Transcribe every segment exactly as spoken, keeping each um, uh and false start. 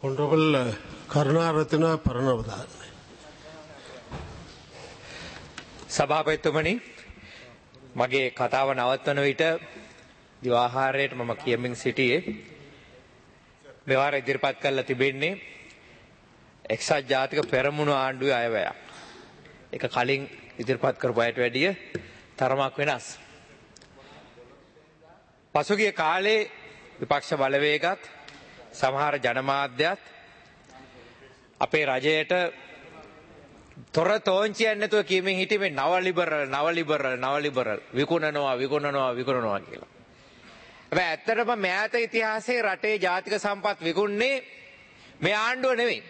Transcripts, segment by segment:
Honorable Karunarathna Paranavadan. සභාපතිතුමනි මගේ කතාව නවත්වන විට දිවාහාරයට මම කියමින් සිටියේ මෙවර ඉදිරිපත් කරලා තිබෙන්නේ එක්සත් ජාතික පෙරමුණු ආණ්ඩුවේ අයවැයක්. ඒක කලින් ඉදිරිපත් කරපු අයට වැඩිය තරමක් වෙනස්. පසුගිය කාලේ විපක්ෂ බලවේගත් සමහර ජනමාධ්‍යත් අපේ රජයට තොර තෝංචියක් නැතුව කියමින් හිටියේ නව ලිබරල් නව ලිබරල් නව ලිබරල් විකුණනවා විකුණනවා විකුණනවා කියලා. හැබැයි ඇත්තටම මෑත ඉතිහාසයේ රටේ ජාතික සම්පත් විකුණන්නේ මේ ආණ්ඩුව නෙවෙයි.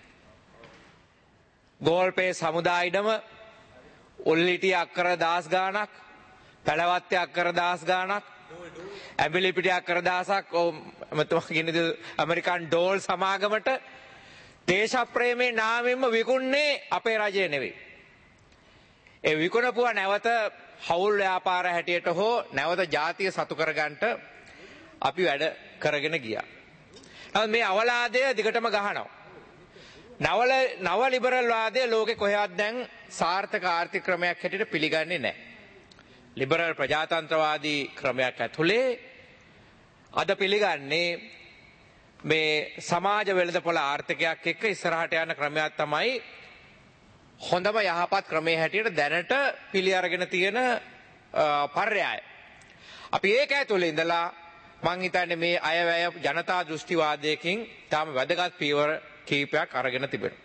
ගෝල්පේ සමුදායිඩම උල්ලිටි අක්කර දහස් ගාණක්, පැලවත්තේ අක්කර දහස් ගාණක්, ඇඹිලි පිටි අක්කර දහසක් ඔමතුමා කියන්නේ ඇමරිකන් ඩෝල් සමාගමට දේශප්‍රේමේ නාමයෙන්ම විකුණන්නේ අපේ රජය නෙවෙයි. ඒ විකුණපුවා නැවත හවුල් ව්‍යාපාර හැටියට හෝ නැවත ජාතිය සතු කරගන්නට අපි වැඩ කරගෙන ගියා. නමුත් මේ අවලාදය දිගටම ගහනවා. නවල නව ලිබරල් වාදය ලෝකේ කොහෙවත් දැන් සාර්ථක ආර්ථික ක්‍රමයක් හැටියට පිළිගන්නේ නැහැ. ලිබරල් ප්‍රජාතන්ත්‍රවාදී ක්‍රමයක් ඇතුලේ අද පිළිගන්නේ මේ සමාජ වෙළඳපොළ ආර්ථිකයක් එක්ක ඉස්සරහට යන ක්‍රමයක් තමයි හොඳම යහපත් ක්‍රමයේ හැටියට දැනට පිළි අරගෙන තියෙන පර්යාය. අපි ඒක ඇතුලේ ඉඳලා මං හිතන්නේ මේ අයවැය ජනතා දෘෂ්ටිවාදයකින් තාම වැදගත් පියවර කීපයක් අරගෙන තිබෙනවා.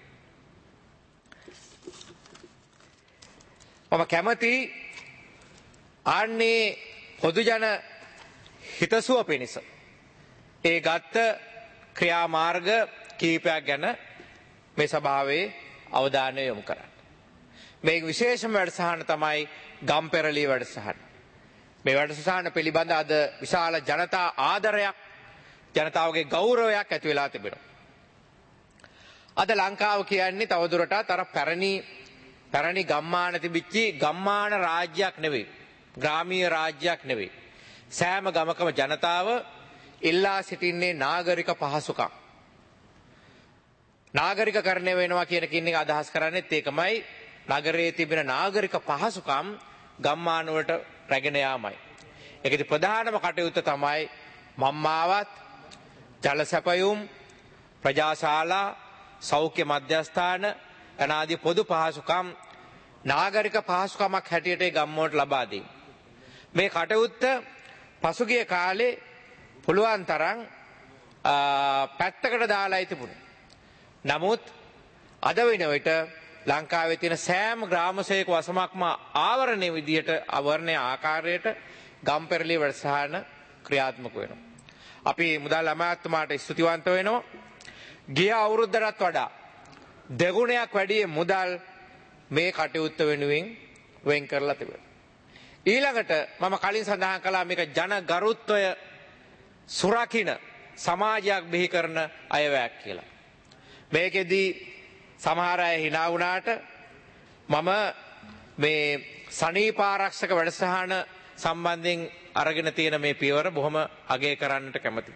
මම කැමති ආන්නේ පොදු ජන හිතසුව පිණිස ඒ ගත්ත ක්‍රියාමාර්ග කීපයක් ගැන මේ සභාවේ අවධානය යොමු කරන්න. මේ විශේෂම වැඩසටහන තමයි ගම්පෙරළිය වැඩසටහන. මේ වැඩසටහන පිළිබඳ අද විශාල ජනතා ආදරයක්, ජනතාවගේ ගෞරවයක් ඇති වෙලා තිබෙනවා. අද ලංකාව කියන්නේ තවදුරටත් අර පැරණි පැරණි ගම්මාන තිබිච්චි ගම්මාන රාජ්‍යයක් නෙවෙයි. ග්‍රාමීය රාජ්‍යයක් නෙවෙයි. සෑම ගමකම ජනතාව ඉල්ලා සිටින්නේ නාගරික පහසුකම්. නාගරිකකරණය වෙනවා කියන කින්නේ අදහස් කරන්නේත් ඒකමයි. නගරයේ තිබෙන නාගරික පහසුකම් ගම්මාන වලට රැගෙන යාමයි. ඒකේ ප්‍රධානම කටයුත්ත තමයි මම්මාවත්, ජල සැපයුම්, ප්‍රජාශාලා, සෞඛ්‍ය මධ්‍යස්ථාන අනාදී පොදු පහසුකම් නාගරික පහසුකමක් හැටියට ගම් වලට ලබා දීම. මේ කටයුත්ත පසුගිය කාලේ පුළුවන් තරම් පැත්තකට දාලායි තිබුණේ. නමුත් අද වෙන විට ලංකාවේ තියෙන සෑම ග්‍රාමසේවක වසමක්ම ආවරණය විදියට ආවරණයේ ආකාරයට ගම්පෙරළිය වැඩසටහන ක්‍රියාත්මක වෙනවා. අපි මුදල් අමාත්‍යතුමාට ස්තුතිවන්ත වෙනවා. ගිය අවුරුද්දටත් වඩා දෙගුණයක් වැඩි මුදල් මේ කටයුත්ත වෙනුවෙන් වෙන් කරලා තිබෙනවා. ඊළඟට මම කලින් සඳහන් කළා මේක ජනගරුත්වය සුරකින්න සමාජයක් බිහි කරන අයවැයක් කියලා. මේකෙදී සමහර අය hina වුණාට මම මේ සනීපාරක්ෂක වැඩසටහන සම්බන්ධයෙන් අරගෙන තියෙන මේ පියවර බොහොම අගය කරන්නට කැමතියි.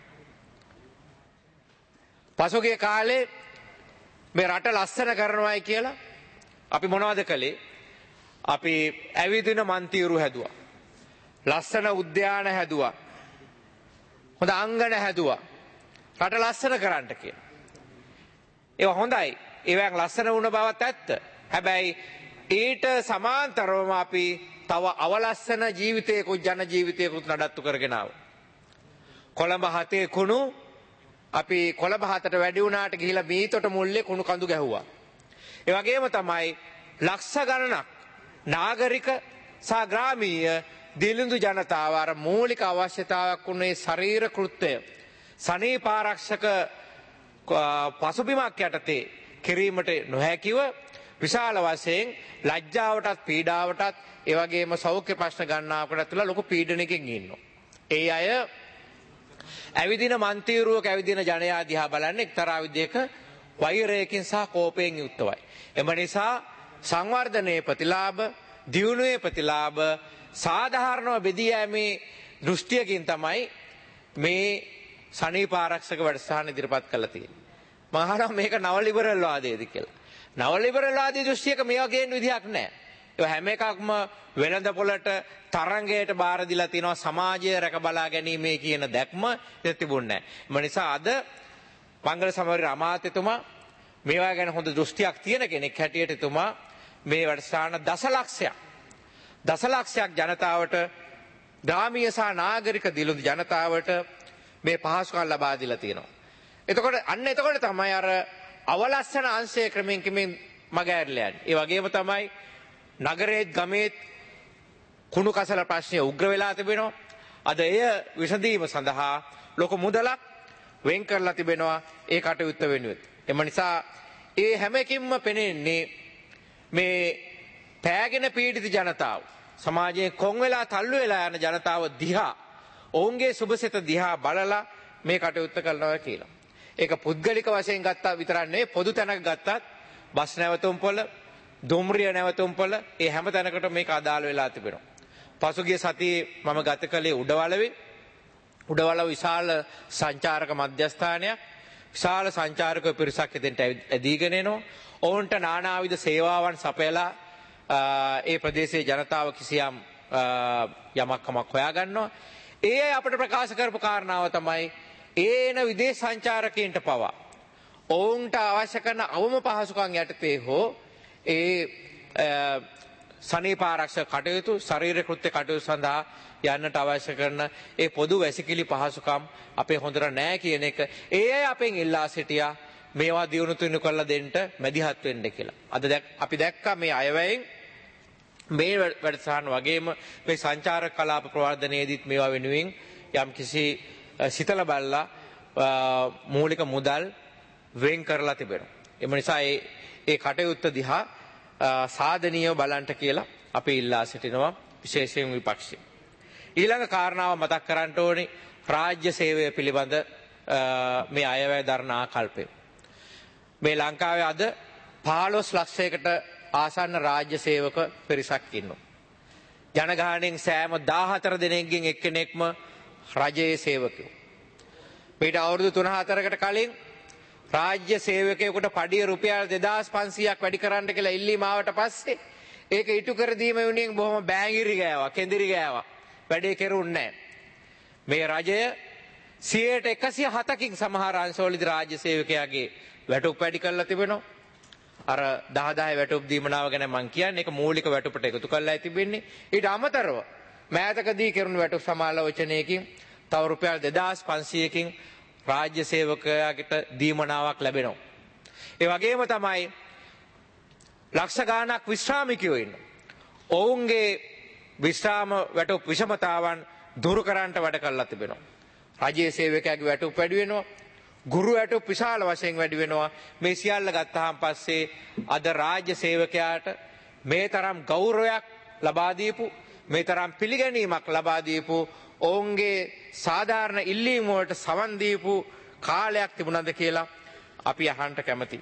පසුගිය කාලේ මේ රට ලස්සන කරනවායි කියලා අපි මොනවද කළේ? අපි ඇවිදින මන්තිරු හැදුවා. ලස්සන උද්‍යාන හැදුවා. හොඳ අංගන හැදුවා. රට ලස්සන කරන්න කියලා. ඒවා හොඳයි. ඒවෙන් ලස්සන වුණ බවත් ඇත්ත. හැබැයි ඊට සමාන්තරවම අපි තව අවලස්සන ජීවිතයකුත් ජන ජීවිතයකුත් නඩත්තු කරගෙන ආවා. කොළඹ හතේ කුණු අපි කොළඹ හතට වැඩි වුණාට ගිහිලා මීතොට මුල්ලේ කුණු කඳු ගැහුවා. ඒ වගේම තමයි ලක්ෂ ගණනක් නාගරික සහ ග්‍රාමීය දිලිඳු ජනතාව අර මූලික අවශ්‍යතාවයක් වුණේ ශරීර කෘත්‍යය සනීපාරක්ෂක පසුබිමක් යටතේ කිරීමට නොහැකිව විශාල වශයෙන් ලැජ්ජාවටත් පීඩාවටත් ඒ වගේම සෞඛ්‍ය ප්‍රශ්න ගණනාවකට තුළ ලොකු පීඩනයකින් ඉන්නවා. ඒ අය ඇවිදින මන්තිරුවක ඇවිදින ජනයා දිහා බලන්නේ එක්තරා විදිහක වෛරයකින් සහ කෝපයෙන් යුක්තවයි. එම නිසා සංවර්ධනයේ ප්‍රතිලාභ, දියුණුවේ ප්‍රතිලාභ සාධාරණව බෙදී යෑමේ දෘෂ්ටියකින් තමයි මේ සනීපාරක්ෂක වැඩසටහන ඉදිරිපත් කළා තියෙන්නේ. මම අහනවා මේක නව ලිබරල් වාදයේද කියලා. නව ලිබරල් වාදී දෘෂ්ටියක මේවා ගේන්න විදිහක් නැහැ. ඒ හැම එකක්ම වෙළඳ පොළට තරංගයට බාර දීලා තිනවා සමාජය රැක බලා ගැනීමේ කියන දැක්ම ඉතින් තිබුණේ නැහැ. ඒ නිසා අද මංගල සමරි අමාත්‍යතුමා මේවා ගැන හොඳ දෘෂ්ටියක් තියෙන කෙනෙක් හැටියට එතුමා මේ වැඩසටහන දසලක්ෂයක් දසලක්ෂයක් ජනතාවට ග්‍රාමීය සහ නාගරික දිළුදු ජනතාවට මේ පහසුකම් ලබා දීලා තියෙනවා. එතකොට අන්න එතකොට තමයි අර අවලස්සන අංශය ක්‍රමෙන් ක්‍රමෙන් මග ඇරලා යන්නේ. ඒ වගේම තමයි නගරේත් ගමේත් කුණු කසල ප්‍රශ්නය උග්‍ර වෙලා තිබෙනවා. අද එය විසඳීම සඳහා ලොකු මුදලක් වෙන් කරලා තිබෙනවා ඒ කටයුත්ත වෙනුවෙන්. එම නිසා ඒ හැම එකකින්ම පෙනෙන්නේ මේ පෑගෙන පීඩිත ජනතාව සමාජයේ කොන් වෙලා තල්ලු වෙලා යන ජනතාව දිහා ඔවුන්ගේ සුබසිත දිහා බලලා මේ කටයුත්ත කරනවා කියලා. ඒක පුද්ගලික වශයෙන් ගත්තා විතරක් නෙවෙයි පොදු තැනක ගත්තත් බස් නැවතුම් පොළ, දුම්රිය නැවතුම් පොළ ඒ හැම තැනකටම මේක අදාළ වෙලා තිබෙනවා. පසුගිය සතියේ මම ගත කළේ උඩවලවේ. උඩවලව විශාල සංචාරක මධ්‍යස්ථානයක්. විශාල සංචාරක පිරිසක් එතෙන්ට ඇදීගෙන එනවා. ඔවුන්ට නානාවිධ සේවාවන් සපයලා ඒ ප්‍රදේශයේ ජනතාව කිසියම් යමක් කමක් හොයාගන්නවා. ඒ අය අපිට ප්‍රකාශ කරපු කාරණාව තමයි ඒන විදේශ සංචාරකයන්ට පවා ඔවුන්ට අවශ්‍ය කරන අවම පහසුකම් යටතේ හෝ ඒ සනීපාරක්ෂක කටයුතු ශරීර කෘත්‍ය කටයුතු සඳහා යන්නට අවශ්‍ය කරන ඒ පොදු වැසිකිලි පහසුකම් අපේ හොඳට නැහැ කියන එක ඒ අය අපෙන් ඉල්ලා සිටියා මේවා දියුණු තුනු කරලා දෙන්න මැදිහත් වෙන්න කියලා. අද අපි දැක්කා මේ අයවැයෙන් මේ වැඩසටහන වගේම මේ සංචාරක කලාප ප්‍රවර්ධනයේදීත් මේවා වෙනුවෙන් යම් කිසි සිතල බල්ලා මූලික මුදල් වෙන් කරලා තිබෙනවා. එම නිසා ඒ ඒ කටයුත්ත දිහා සාධනීයව බලන්න කියලා අපි ඉල්ලා සිටිනවා විශේෂයෙන් විපක්ෂය. ඊළඟ කාරණාව මතක් කරන්න ඕනේ රාජ්‍ය සේවය පිළිබඳ මේ අයවැය දරන ආකල්පය. මේ ලංකාවේ අද පහළොස් ලක්ෂයකට ආසන්න රාජ්‍ය සේවක පිරිසක් ඉන්නවා. ජනගහණයෙන් සෑම දාහතර දෙනෙක්ගෙන් එක්කෙනෙක්ම රජයේ සේවකයෝ. මීට අවුරුදු තුන හතරකට කලින් රාජ්‍ය සේවකයෙකුට පඩිය රුපියල් දෙදාස් පන්සීයක් වැඩි කරන්න කියලා ඉල්ලීම ආවට පස්සේ ඒක ඉටු කර දීම වෙනුවෙන් බොහොම බෑගිරි ගෑවා, කෙඳිරි ගෑවා. වැඩේ කෙරුන්නේ නැහැ. මේ රජය සියයට එකසිය හතකින් සමහර අංශවලදී රාජ්‍ය සේවකයාගේ වැටුප් වැඩි කරලා තිබෙනවා. අර දහ දහ වැටුප් දීමනාව ගැන මම කියන්නේ ඒක මූලික වැටුපට එකතු කරලා තිබෙන්නේ. ඊට අමතරව මෑතකදී කෙරුණු වැටුප් සමාලෝචනයකින් තව රුපියල් දෙදාස් පන්සීයකින් රාජ්‍ය සේවකයාට දීමනාවක් ලැබෙනවා. ඒ වගේම තමයි ලක්ෂ ගාණක් විශ්‍රාමිකයෝ ඉන්නවා. ඔවුන්ගේ විශ්‍රාම වැටුප් විෂමතාවන් දුරු කරන්නට වැඩ කරලා තිබෙනවා. රාජ්‍ය සේවකයාගේ වැටුප් වැඩි වෙනවා. ගුරු වැටුප් විශාල වශයෙන් වැඩි වෙනවා. මේ සියල්ල ගත්තාන් පස්සේ අද රාජ්‍ය සේවකයාට මේ තරම් ගෞරවයක් ලබා දීපු මේ තරම් පිළිගැනීමක් ලබා දීපු ඔවුන්ගේ සාධාරණ ඉල්ලීම් වලට සවන් දීපු කාලයක් තිබුණාද කියලා අපි අහන්න කැමතියි.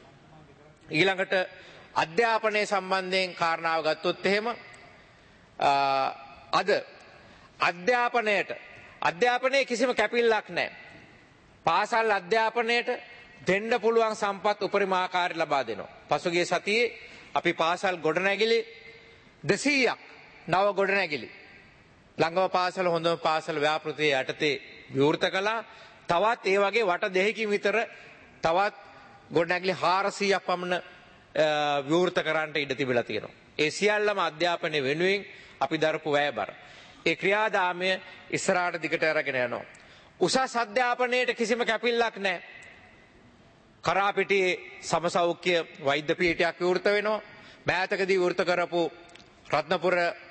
ඊළඟට අධ්‍යාපනය සම්බන්ධයෙන් කාරණාව ගත්තොත් එහෙම අද අධ්‍යාපනයට අධ්‍යාපනයේ කිසිම කැපිල්ලක් නැහැ. පාසල් අධ්‍යාපනයට දෙන්න පුළුවන් සම්පත් උපරිම ආකාරය ලබා දෙනවා. පසුගිය සතියේ අපි පාසල් ගොඩනැගිලි දෙසීයක් නව ගොඩනැගිලි ළඟම පාසල හොඳම පාසල ව්‍යාපෘතිය යටතේ විවෘත කළා. තවත් ඒ වගේ වට දෙකකින් විතර තවත් ගොඩනැගිලි හාරසීයක් පමණ විවෘත කරන්නට ඉඩ තිබිලා තියෙනවා. ඒ සියල්ලම අධ්‍යාපනය වෙනුවෙන් අපි දරපු වැයබර. ඒ ක්‍රියාදාමය ඉස්සරහට දිගට අරගෙන යනවා. උසස් අධ්‍යාපනයට කිසිම කැපිල්ලක් නැහැ. කරාපිටියේ සමසෞඛ්‍ය වෛද්‍ය පීඨයක් විවෘත වෙනවා. මෑතකදී විවෘත කරපු රත්නපුර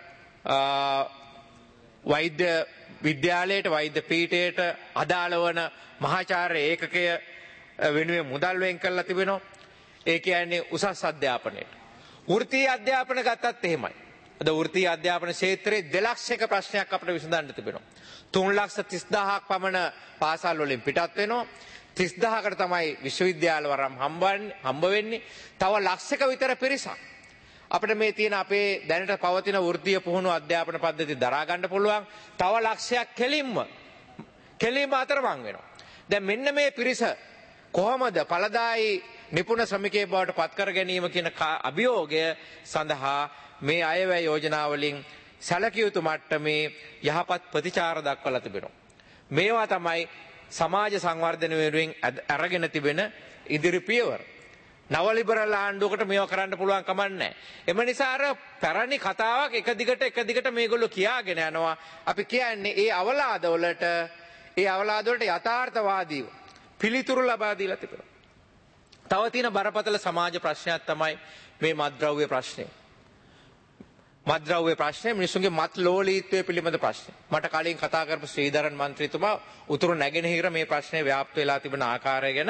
වෛද්‍ය විද්‍යාලයට වෛද්‍ය පීඨයට අදාළ වන මහාචාර්ය ඒකකය වෙනුවෙන් මුදල් වෙන් කරලා තිබෙනවා. ඒ කියන්නේ උසස් අධ්‍යාපනයට. වෘත්තීය අධ්‍යාපන ගත්තත් එහෙමයි. අද වෘත්තීය අධ්‍යාපන ක්ෂේත්‍රයේ දෙලක්ෂයක ප්‍රශ්නයක් අපිට විසඳන්න තිබෙනවා. තුන් ලක්ෂ තිස් දහසක් පමණ පාසල් වලින් පිටත් වෙනවා. තිස් දහසකට තමයි විශ්වවිද්‍යාල වරම් හම්බ වෙන්නේ. තව ලක්ෂයක විතර පිරිසක් අපිට මේ තියෙන අපේ දැනට පවතින වෘත්තීය පුහුණු අධ්‍යාපන පද්ධති දරා ගන්න පුළුවන්. තව ලක්ෂයක් කෙලින්ම කෙලින්ම අතරමං වෙනවා. දැන් මෙන්න මේ පිරිස කොහොමද ඵලදායි නිපුණ ශ්‍රමිකයෙක් බවට පත් කර ගැනීම කියන අභියෝගය සඳහා මේ අයවැය යෝජනා වලින් සැලකිය යුතු මට්ටමේ යහපත් ප්‍රතිචාර දක්වලා තිබෙනවා. මේවා තමයි සමාජ සංවර්ධන වෙනුවෙන් අරගෙන තිබෙන ඉදිරි පියවර. නව ලිබරල් ආණ්ඩුවකට මේවා කරන්න පුළුවන් කමක් නැහැ. එම නිසා අර පැරණි කතාවක් එක දිගට එක දිගට මේගොල්ලෝ කියාගෙන යනවා. අපි කියන්නේ ඒ අවලාදවලට ඒ අවලාදවලට යථාර්ථවාදීව පිළිතුරු ලබා දීලා තිබෙනවා. තව තියෙන බරපතල සමාජ ප්‍රශ්නයක් තමයි මේ මත්ද්‍රව්‍ය ප්‍රශ්නය. මත්ද්‍රව්‍ය ප්‍රශ්නය මිනිසුන්ගේ මත් ලෝලීත්වය පිළිබඳ ප්‍රශ්නය. මට කලින් කතා කරපු ශ්‍රීධරන් මන්ත්‍රීතුමා උතුරු නැගෙනහිර මේ ප්‍රශ්නේ ව්‍යාප්ත වෙලා තිබෙන ආකාරය ගැන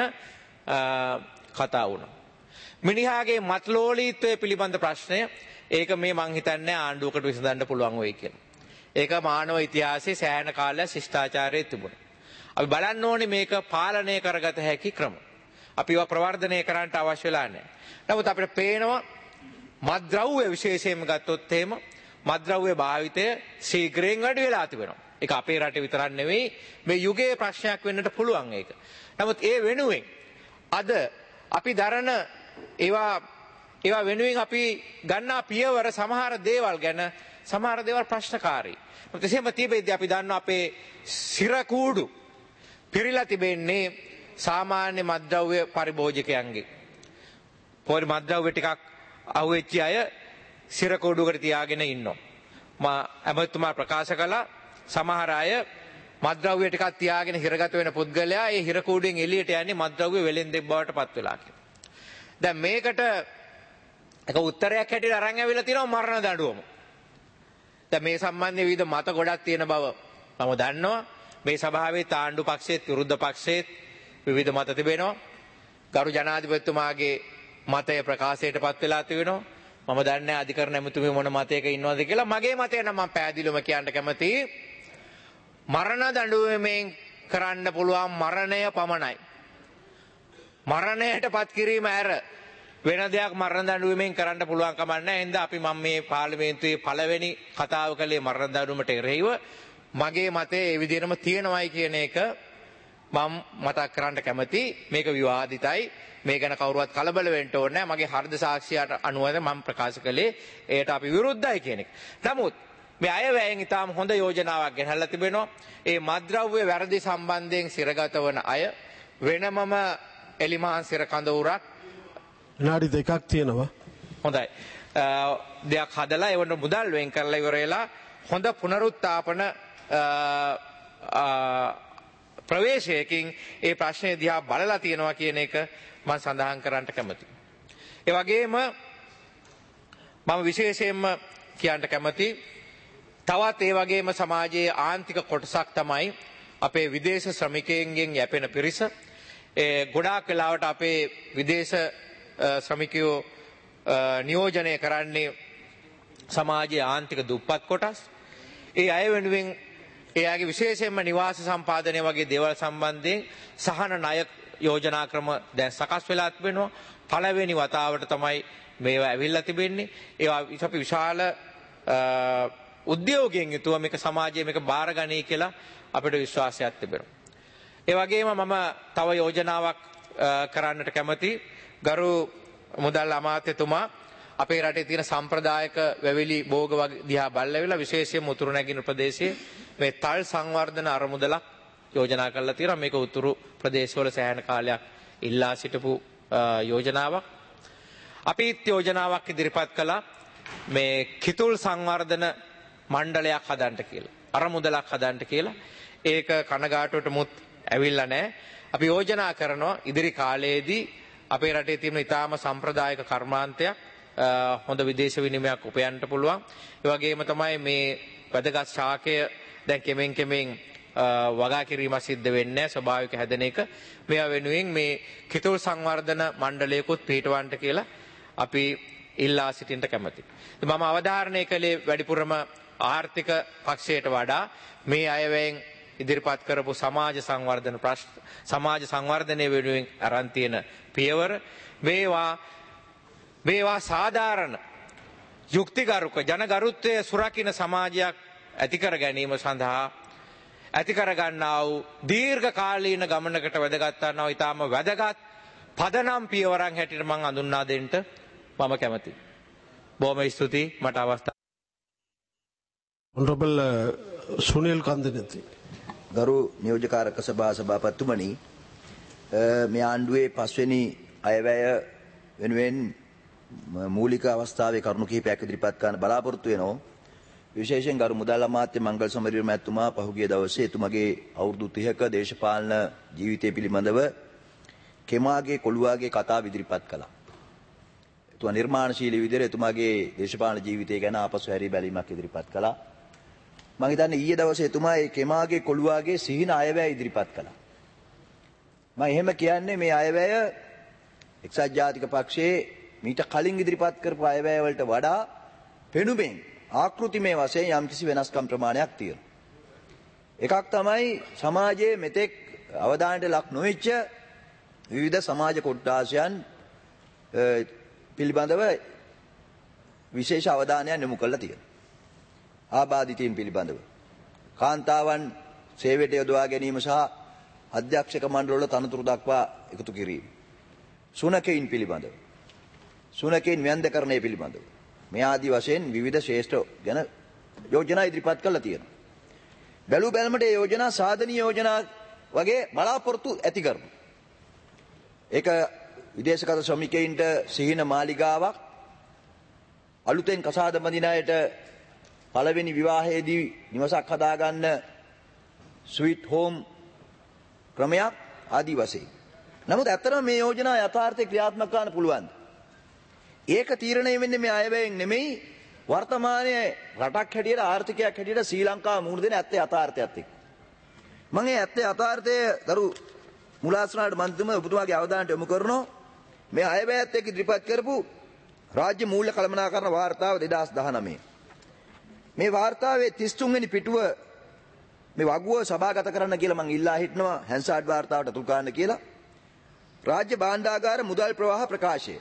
කතා වුණා. මිනිහාගේ මත් ලෝලීත්වය පිළිබඳ ප්‍රශ්නය ඒක මේ මං හිතන්නේ ආණ්ඩුවකට විසඳන්න පුළුවන් වෙයි කියලා. ඒක මානව ඉතිහාසයේ සෑහෙන කාලයක් ශිෂ්ටාචාරයේ තිබුණා. අපි බලන්න ඕනේ මේක පාලනය කරගත හැකි ක්‍රම. අපි ඒවා ප්‍රවර්ධනය කරන්නට අවශ්‍ය වෙලා නැහැ. නමුත් අපිට පේනවා මත්ද්‍රව්‍ය විශේෂයෙන්ම ගත්තොත් එහෙම මත්ද්‍රව්‍ය භාවිතය ශීඝ්‍රයෙන් වැඩි වෙලා තිබෙනවා. ඒක අපේ රටේ විතරක් නෙවෙයි මේ යුගයේ ප්‍රශ්නයක් වෙන්නට පුළුවන් ඒක. නමුත් ඒ වෙනුවෙන් අද අපි දරන ඒවා ඒවා වෙනුවෙන් අපි ගන්නා පියවර සමහර දේවල් ගැන සමහර දේවල් ප්‍රශ්නකාරී. මොකද එසේම තිබෙද්දී අපි දන්නවා අපේ සිර කූඩු පිරීලා තිබෙන්නේ සාමාන්‍ය මත්ද්‍රව්‍ය පරිභෝජකයන්ගේ. පොරි මත්ද්‍රව්‍ය ටිකක් අහුවෙච්ච අය සිර කූඩුවකට තියාගෙන ඉන්නවා. මා ඇමතුමා ප්‍රකාශ කළා සමහර අය මත්ද්‍රව්‍ය ටිකක් තියාගෙන හිරගත වෙන පුද්ගලයා ඒ හිර කූඩුවෙන් එළියට යන්නේ මත්ද්‍රව්‍ය වෙලෙන්දෙක් බවට පත් වෙලා කියලා. දැන් මේකට එක උත්තරයක් හැටියට අරන් ඇවිල්ලා තියෙනවා මරණ දඬුවම. දැන් මේ සම්බන්ධයෙන් විවිධ මත ගොඩක් තියෙන බව මම දන්නවා. මේ සභාවේ ආණ්ඩු පක්ෂයේත් විරුද්ධ පක්ෂයේත් විවිධ මත තිබෙනවා. ගරු ජනාධිපතිතුමාගේ මතය ප්‍රකාශයට පත් වෙලා තිබෙනවා. මම දන්නේ අධිකරණ ඇමතුමේ මොන මතයක ඉන්නවද කියලා. මගේ මතය නම් මම පැහැදිලිවම කියන්න කැමතියි. මරණ දඬුවමෙන් කරන්න පුළුවන් මරණය පමණයි. මරණයට පත් කිරීම ඇර වෙන දෙයක් මරණ දඬුවමෙන් කරන්න පුළුවන් කමක් නැහැ. එහෙනම් අපි මම මේ පාර්ලිමේන්තුවේ පළවෙනි කතාව කළේ මරණ දඬුවමට එරෙහිව මගේ මතය ඒ විදිහටම තියෙනවයි කියන එක මම මතක් කරන්න කැමතියි. මේක විවාදිතයි. මේ ගැන කවුරුවත් කලබල වෙන්න ඕනේ නැහැ. මගේ හෘද සාක්ෂියට අනුව මම ප්‍රකාශ කළේ ඒකට අපි විරුද්ධයි කියන එක. නමුත් මේ අයවැයෙන් ඉතාම හොඳ යෝජනාවක් ගෙනල්ලා තිබෙනවා. ඒ මත්ද්‍රව්‍ය වැරදි සම්බන්ධයෙන් සිරගත වන අය වෙනමම එලිමහන් සිර කඳවුරක් විනාඩි දෙකක් තියෙනවා. හොඳයි. දෙයක් හදලා ඒවට මුදල් වෙන් කරලා ඉවර වෙලා හොඳ පුනරුත්ථාපන ප්‍රවේශයකින් ඒ ප්‍රශ්නේ දිහා බලලා තියෙනවා කියන එක මම සඳහන් කරන්න කැමතියි. ඒ වගේම මම විශේෂයෙන්ම කියන්න කැමතියි තවත් ඒ වගේම සමාජයේ ආන්තික කොටසක් තමයි අපේ විදේශ ශ්‍රමිකයන්ගෙන් යැපෙන පිරිස. ඒ ගොඩාක් වෙලාවට අපේ විදේශ ශ්‍රමිකයෝ නියෝජනය කරන්නේ සමාජයේ ආන්තික දුප්පත් කොටස්. ඒ අය වෙනුවෙන් එයාගේ විශේෂයෙන්ම නිවාස සම්පාදනය වගේ දේවල් සම්බන්ධයෙන් සහන ණය යෝජනා ක්‍රම දැන් සකස් වෙලා තිබෙනවා. පළවෙනි වතාවට තමයි මේවා ඇවිල්ලා තිබෙන්නේ. ඒවා අපි විශාල උද්‍යෝගයෙන් යුතුව මේක සමාජයේ මේක බාරගනී කියලා අපිට විශ්වාසයක් තිබෙනවා. ඒ වගේම මම තව යෝජනාවක් කරන්නට කැමතියි. ගරු මුදල් අමාත්‍යතුමා අපේ රටේ තියෙන සම්ප්‍රදායික වැවිලි භෝග දිහා බලලා විශේෂයෙන්ම උතුරු නැගින ප්‍රදේශයේ මේ තල් සංවර්ධන අරමුදලක් යෝජනා කරලා තියෙනවා. මේක උතුරු ප්‍රදේශවල සෑහෙන කාලයක් ඉල්ලා සිටපු යෝජනාවක්. අපිත් යෝජනාවක් ඉදිරිපත් කළා මේ කිතුල් සංවර්ධන මණ්ඩලයක් හදන්න කියලා. අරමුදලක් හදන්න කියලා. ඒක කනගාටුවට මුත් ඇවිල්ලා නැහැ. අපි යෝජනා කරනවා ඉදිරි කාලයේදී අපේ රටේ තියෙන ඉතාම සම්ප්‍රදායික කර්මාන්තයක් හොඳ විදේශ විනිමයක් උපයන්න පුළුවන්. ඒ වගේම තමයි මේ වැදගත් ශාකය දැන් කෙමෙන් කෙමෙන් වගා කිරීමක් සිද්ධ වෙන්නේ ස්වභාවික හැදෙන එක. මේවා වෙනුවෙන් මේ කිතුල් සංවර්ධන මණ්ඩලයකුත් පිටවන්න කියලා අපි ඉල්ලා සිටින්න කැමතියි. මම අවධාරණය කළේ වැඩිපුරම ආර්ථික පක්ෂයට වඩා මේ අයවැයෙන් ඉදිරිපත් කරපු සමාජ සංවර්ධන ප්‍රශ්න සමාජ සංවර්ධනය වෙනුවෙන් අරන් තියෙන පියවර මේවා මේවා සාධාරණ යුක්තිගරුක ජනගරුත්වය සුරකින්න සමාජයක් ඇති කර ගැනීම සඳහා ඇති කරගන්නා වූ දීර්ඝ කාලීන ගමනකට වැදගත් වන්නා ඊටාම වැදගත් පදනම් පියවරන් හැටියට මම හඳුන්වා දෙන්න මම කැමතියි. බොහොම ස්තුතියි මට අවස්ථාව. Honorable uh, Sunil Kandinathi. ගරු නියෝජකාරක සභා සභාපතිතුමනි, මේ ආණ්ඩුවේ පස්වෙනි අයවැය වෙනුවෙන් මූලික අවස්ථාවේ කරුණු කිහිපයක් ඉදිරිපත් කරන්න බලාපොරොත්තු වෙනවා. විශේෂයෙන් ගරු මුදල් අමාත්‍ය මංගල සමරවීර මහත්මයා පහුගිය දවසේ එතුමගේ අවුරුදු තිහක දේශපාලන ජීවිතය පිළිබඳව කෙමාගේ කොළුවාගේ කතාව ඉදිරිපත් කළා. එතුමා නිර්මාණශීලී විදිහට එතුමාගේ දේශපාලන ජීවිතය ගැන ආපසු හැරී බැලීමක් ඉදිරිපත් කළා. මම හිතන්නේ ඊයේ දවසේ එතුමා මේ කෙමාගේ කොළුවාගේ සිහින අයවැය ඉදිරිපත් කළා. මම එහෙම කියන්නේ මේ අයවැය එක්සත් ජාතික පක්ෂයේ මීට කලින් ඉදිරිපත් කරපු අයවැය වලට වඩා පෙනුමෙන් ආකෘතිමය වශයෙන් යම්කිසි වෙනස්කම් ප්‍රමාණයක් තියෙනවා. එකක් තමයි සමාජයේ මෙතෙක් අවධානයට ලක් නොවෙච්ච විවිධ සමාජ කොට්ටාසයන් පිළිබඳව විශේෂ අවධානයක් යොමු කරලා තියෙනවා. ආබාධිතයින් පිළිබඳව කාන්තාවන් සේවයට යොදවා ගැනීම සහ අධ්‍යක්ෂක මණ්ඩලවල තනතුරු දක්වා එකතු කිරීම. සුනකයින් පිළිබඳව සුනකයින් ව්‍යන්දකරණය පිළිබඳව මේ ආදී වශයෙන් විවිධ ශ්‍රේෂ්ඨ ගැන යෝජනා ඉදිරිපත් කළා තියෙනවා. බැලු බැලමට මේ යෝජනා සාධනීය යෝජනා වගේ බලාපොරොත්තු ඇති කරනවා. ඒක විදේශගත ශ්‍රමිකයින්ට සිහින මාලිගාවක්, අලුතෙන් කසාද බඳින අයට පළවෙනි විවාහයේදී නිවසක් හදාගන්න ස්වීට් හෝම් ක්‍රමයක් ආදී වශයෙන්. නමුත් ඇත්තටම මේ යෝජනා යථාර්ථයේ ක්‍රියාත්මක කරන්න පුළුවන්. ඒක තීරණය වෙන්නේ මේ අයවැයෙන් නෙමෙයි, වර්තමානයේ රටක් හැටියට ආර්ථිකයක් හැටියට ශ්‍රී ලංකාව මුහුණ දෙන ඇත්ත යථාර්ථයත් එක්ක. මම මේ ඇත්ත යථාර්ථය ගරු මුලාස්නාට මන්ත්‍රීතුමා ඔබතුමාගේ අවධානයට යොමු කරනවා. මේ අයවැයත් එක්ක ඉදිරිපත් කරපු රාජ්‍ය මූල්‍ය කළමනාකරණ වාර්තාව දෙදාස් දහනවය. මේ වාර්තාවේ තිස් තුන් වෙනි පිටුව මේ වගුව සභාගත කරන්න කියලා මම ඉල්ලා හිටනවා හැන්සාඩ් වාර්තාවට අතුල් කරන්න කියලා. රාජ්‍ය භාණ්ඩාගාර මුදල් ප්‍රවාහ ප්‍රකාශය.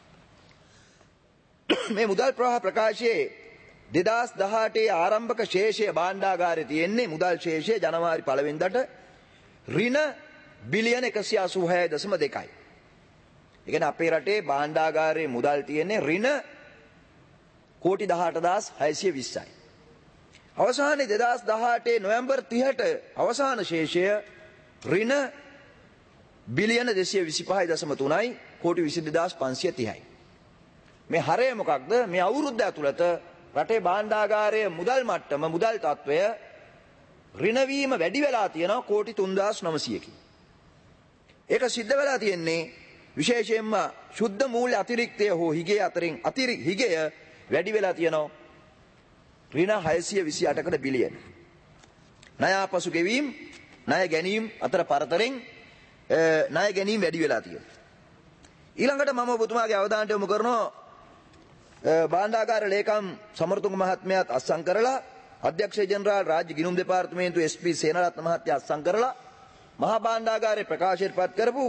මේ මුදල් ප්‍රවාහ ප්‍රකාශයේ දෙදාස් දහඅටේ ආරම්භක ශේෂය භාණ්ඩාගාරයේ තියෙන්නේ මුදල් ශේෂය ජනවාරි පළවෙනිදාට ඍණ බිලියන එකසිය අසූ හය දශම දෙකයි. ඒ කියන්නේ අපේ රටේ භාණ්ඩාගාරයේ මුදල් තියෙන්නේ ඍණ කෝටි දහඅට හදාස් හයසිය විස්සයි. අවසානයේ දෙදාස් දහඅටේ නොවැම්බර් තිහට අවසාන ශේෂය ඍණ බිලියන දෙසිය විසිපහයි දශම තුනයි කෝටි විසි දෙදාස් පන්සිය තිහයි. මේ හරය මොකක්ද? මේ අවුරුද්ද ඇතුළත රටේ භාණ්ඩාගාරයේ මුදල් මට්ටම මුදල් තත්වය ඍණ වීම වැඩි වෙලා තියෙනවා කෝටි තුන්දාස් නවසියකින්. ඒක සිද්ධ වෙලා තියෙන්නේ විශේෂයෙන්ම ශුද්ධ මූල්‍ය අතිරික්තය හෝ හිගේ අතරින් අතිරි හිගය වැඩි වෙලා තියෙනවා ඍණ හයසිය විසි අටකට බිලියන. ණය ආපසු ගෙවීම, ණය ගැනීම අතර පරතරෙන් ණය ගැනීම වැඩි වෙලා තියෙනවා. ඊළඟට මම ඔබතුමාගේ අවධානයට යොමු කරනවා භාණ්ඩාගාර ලේකම් සමරතුංග මහත්මයාත් අත්සන් කරලා, අධ්‍යක්ෂ ජෙනරාල් රාජ්‍ය ගිණුම් දෙපාර්තමේන්තුවේ එස් පී සේනාරත්න මහත්තයා අත්සන් කරලා මහා භාණ්ඩාගාරයේ ප්‍රකාශයට පත් කරපු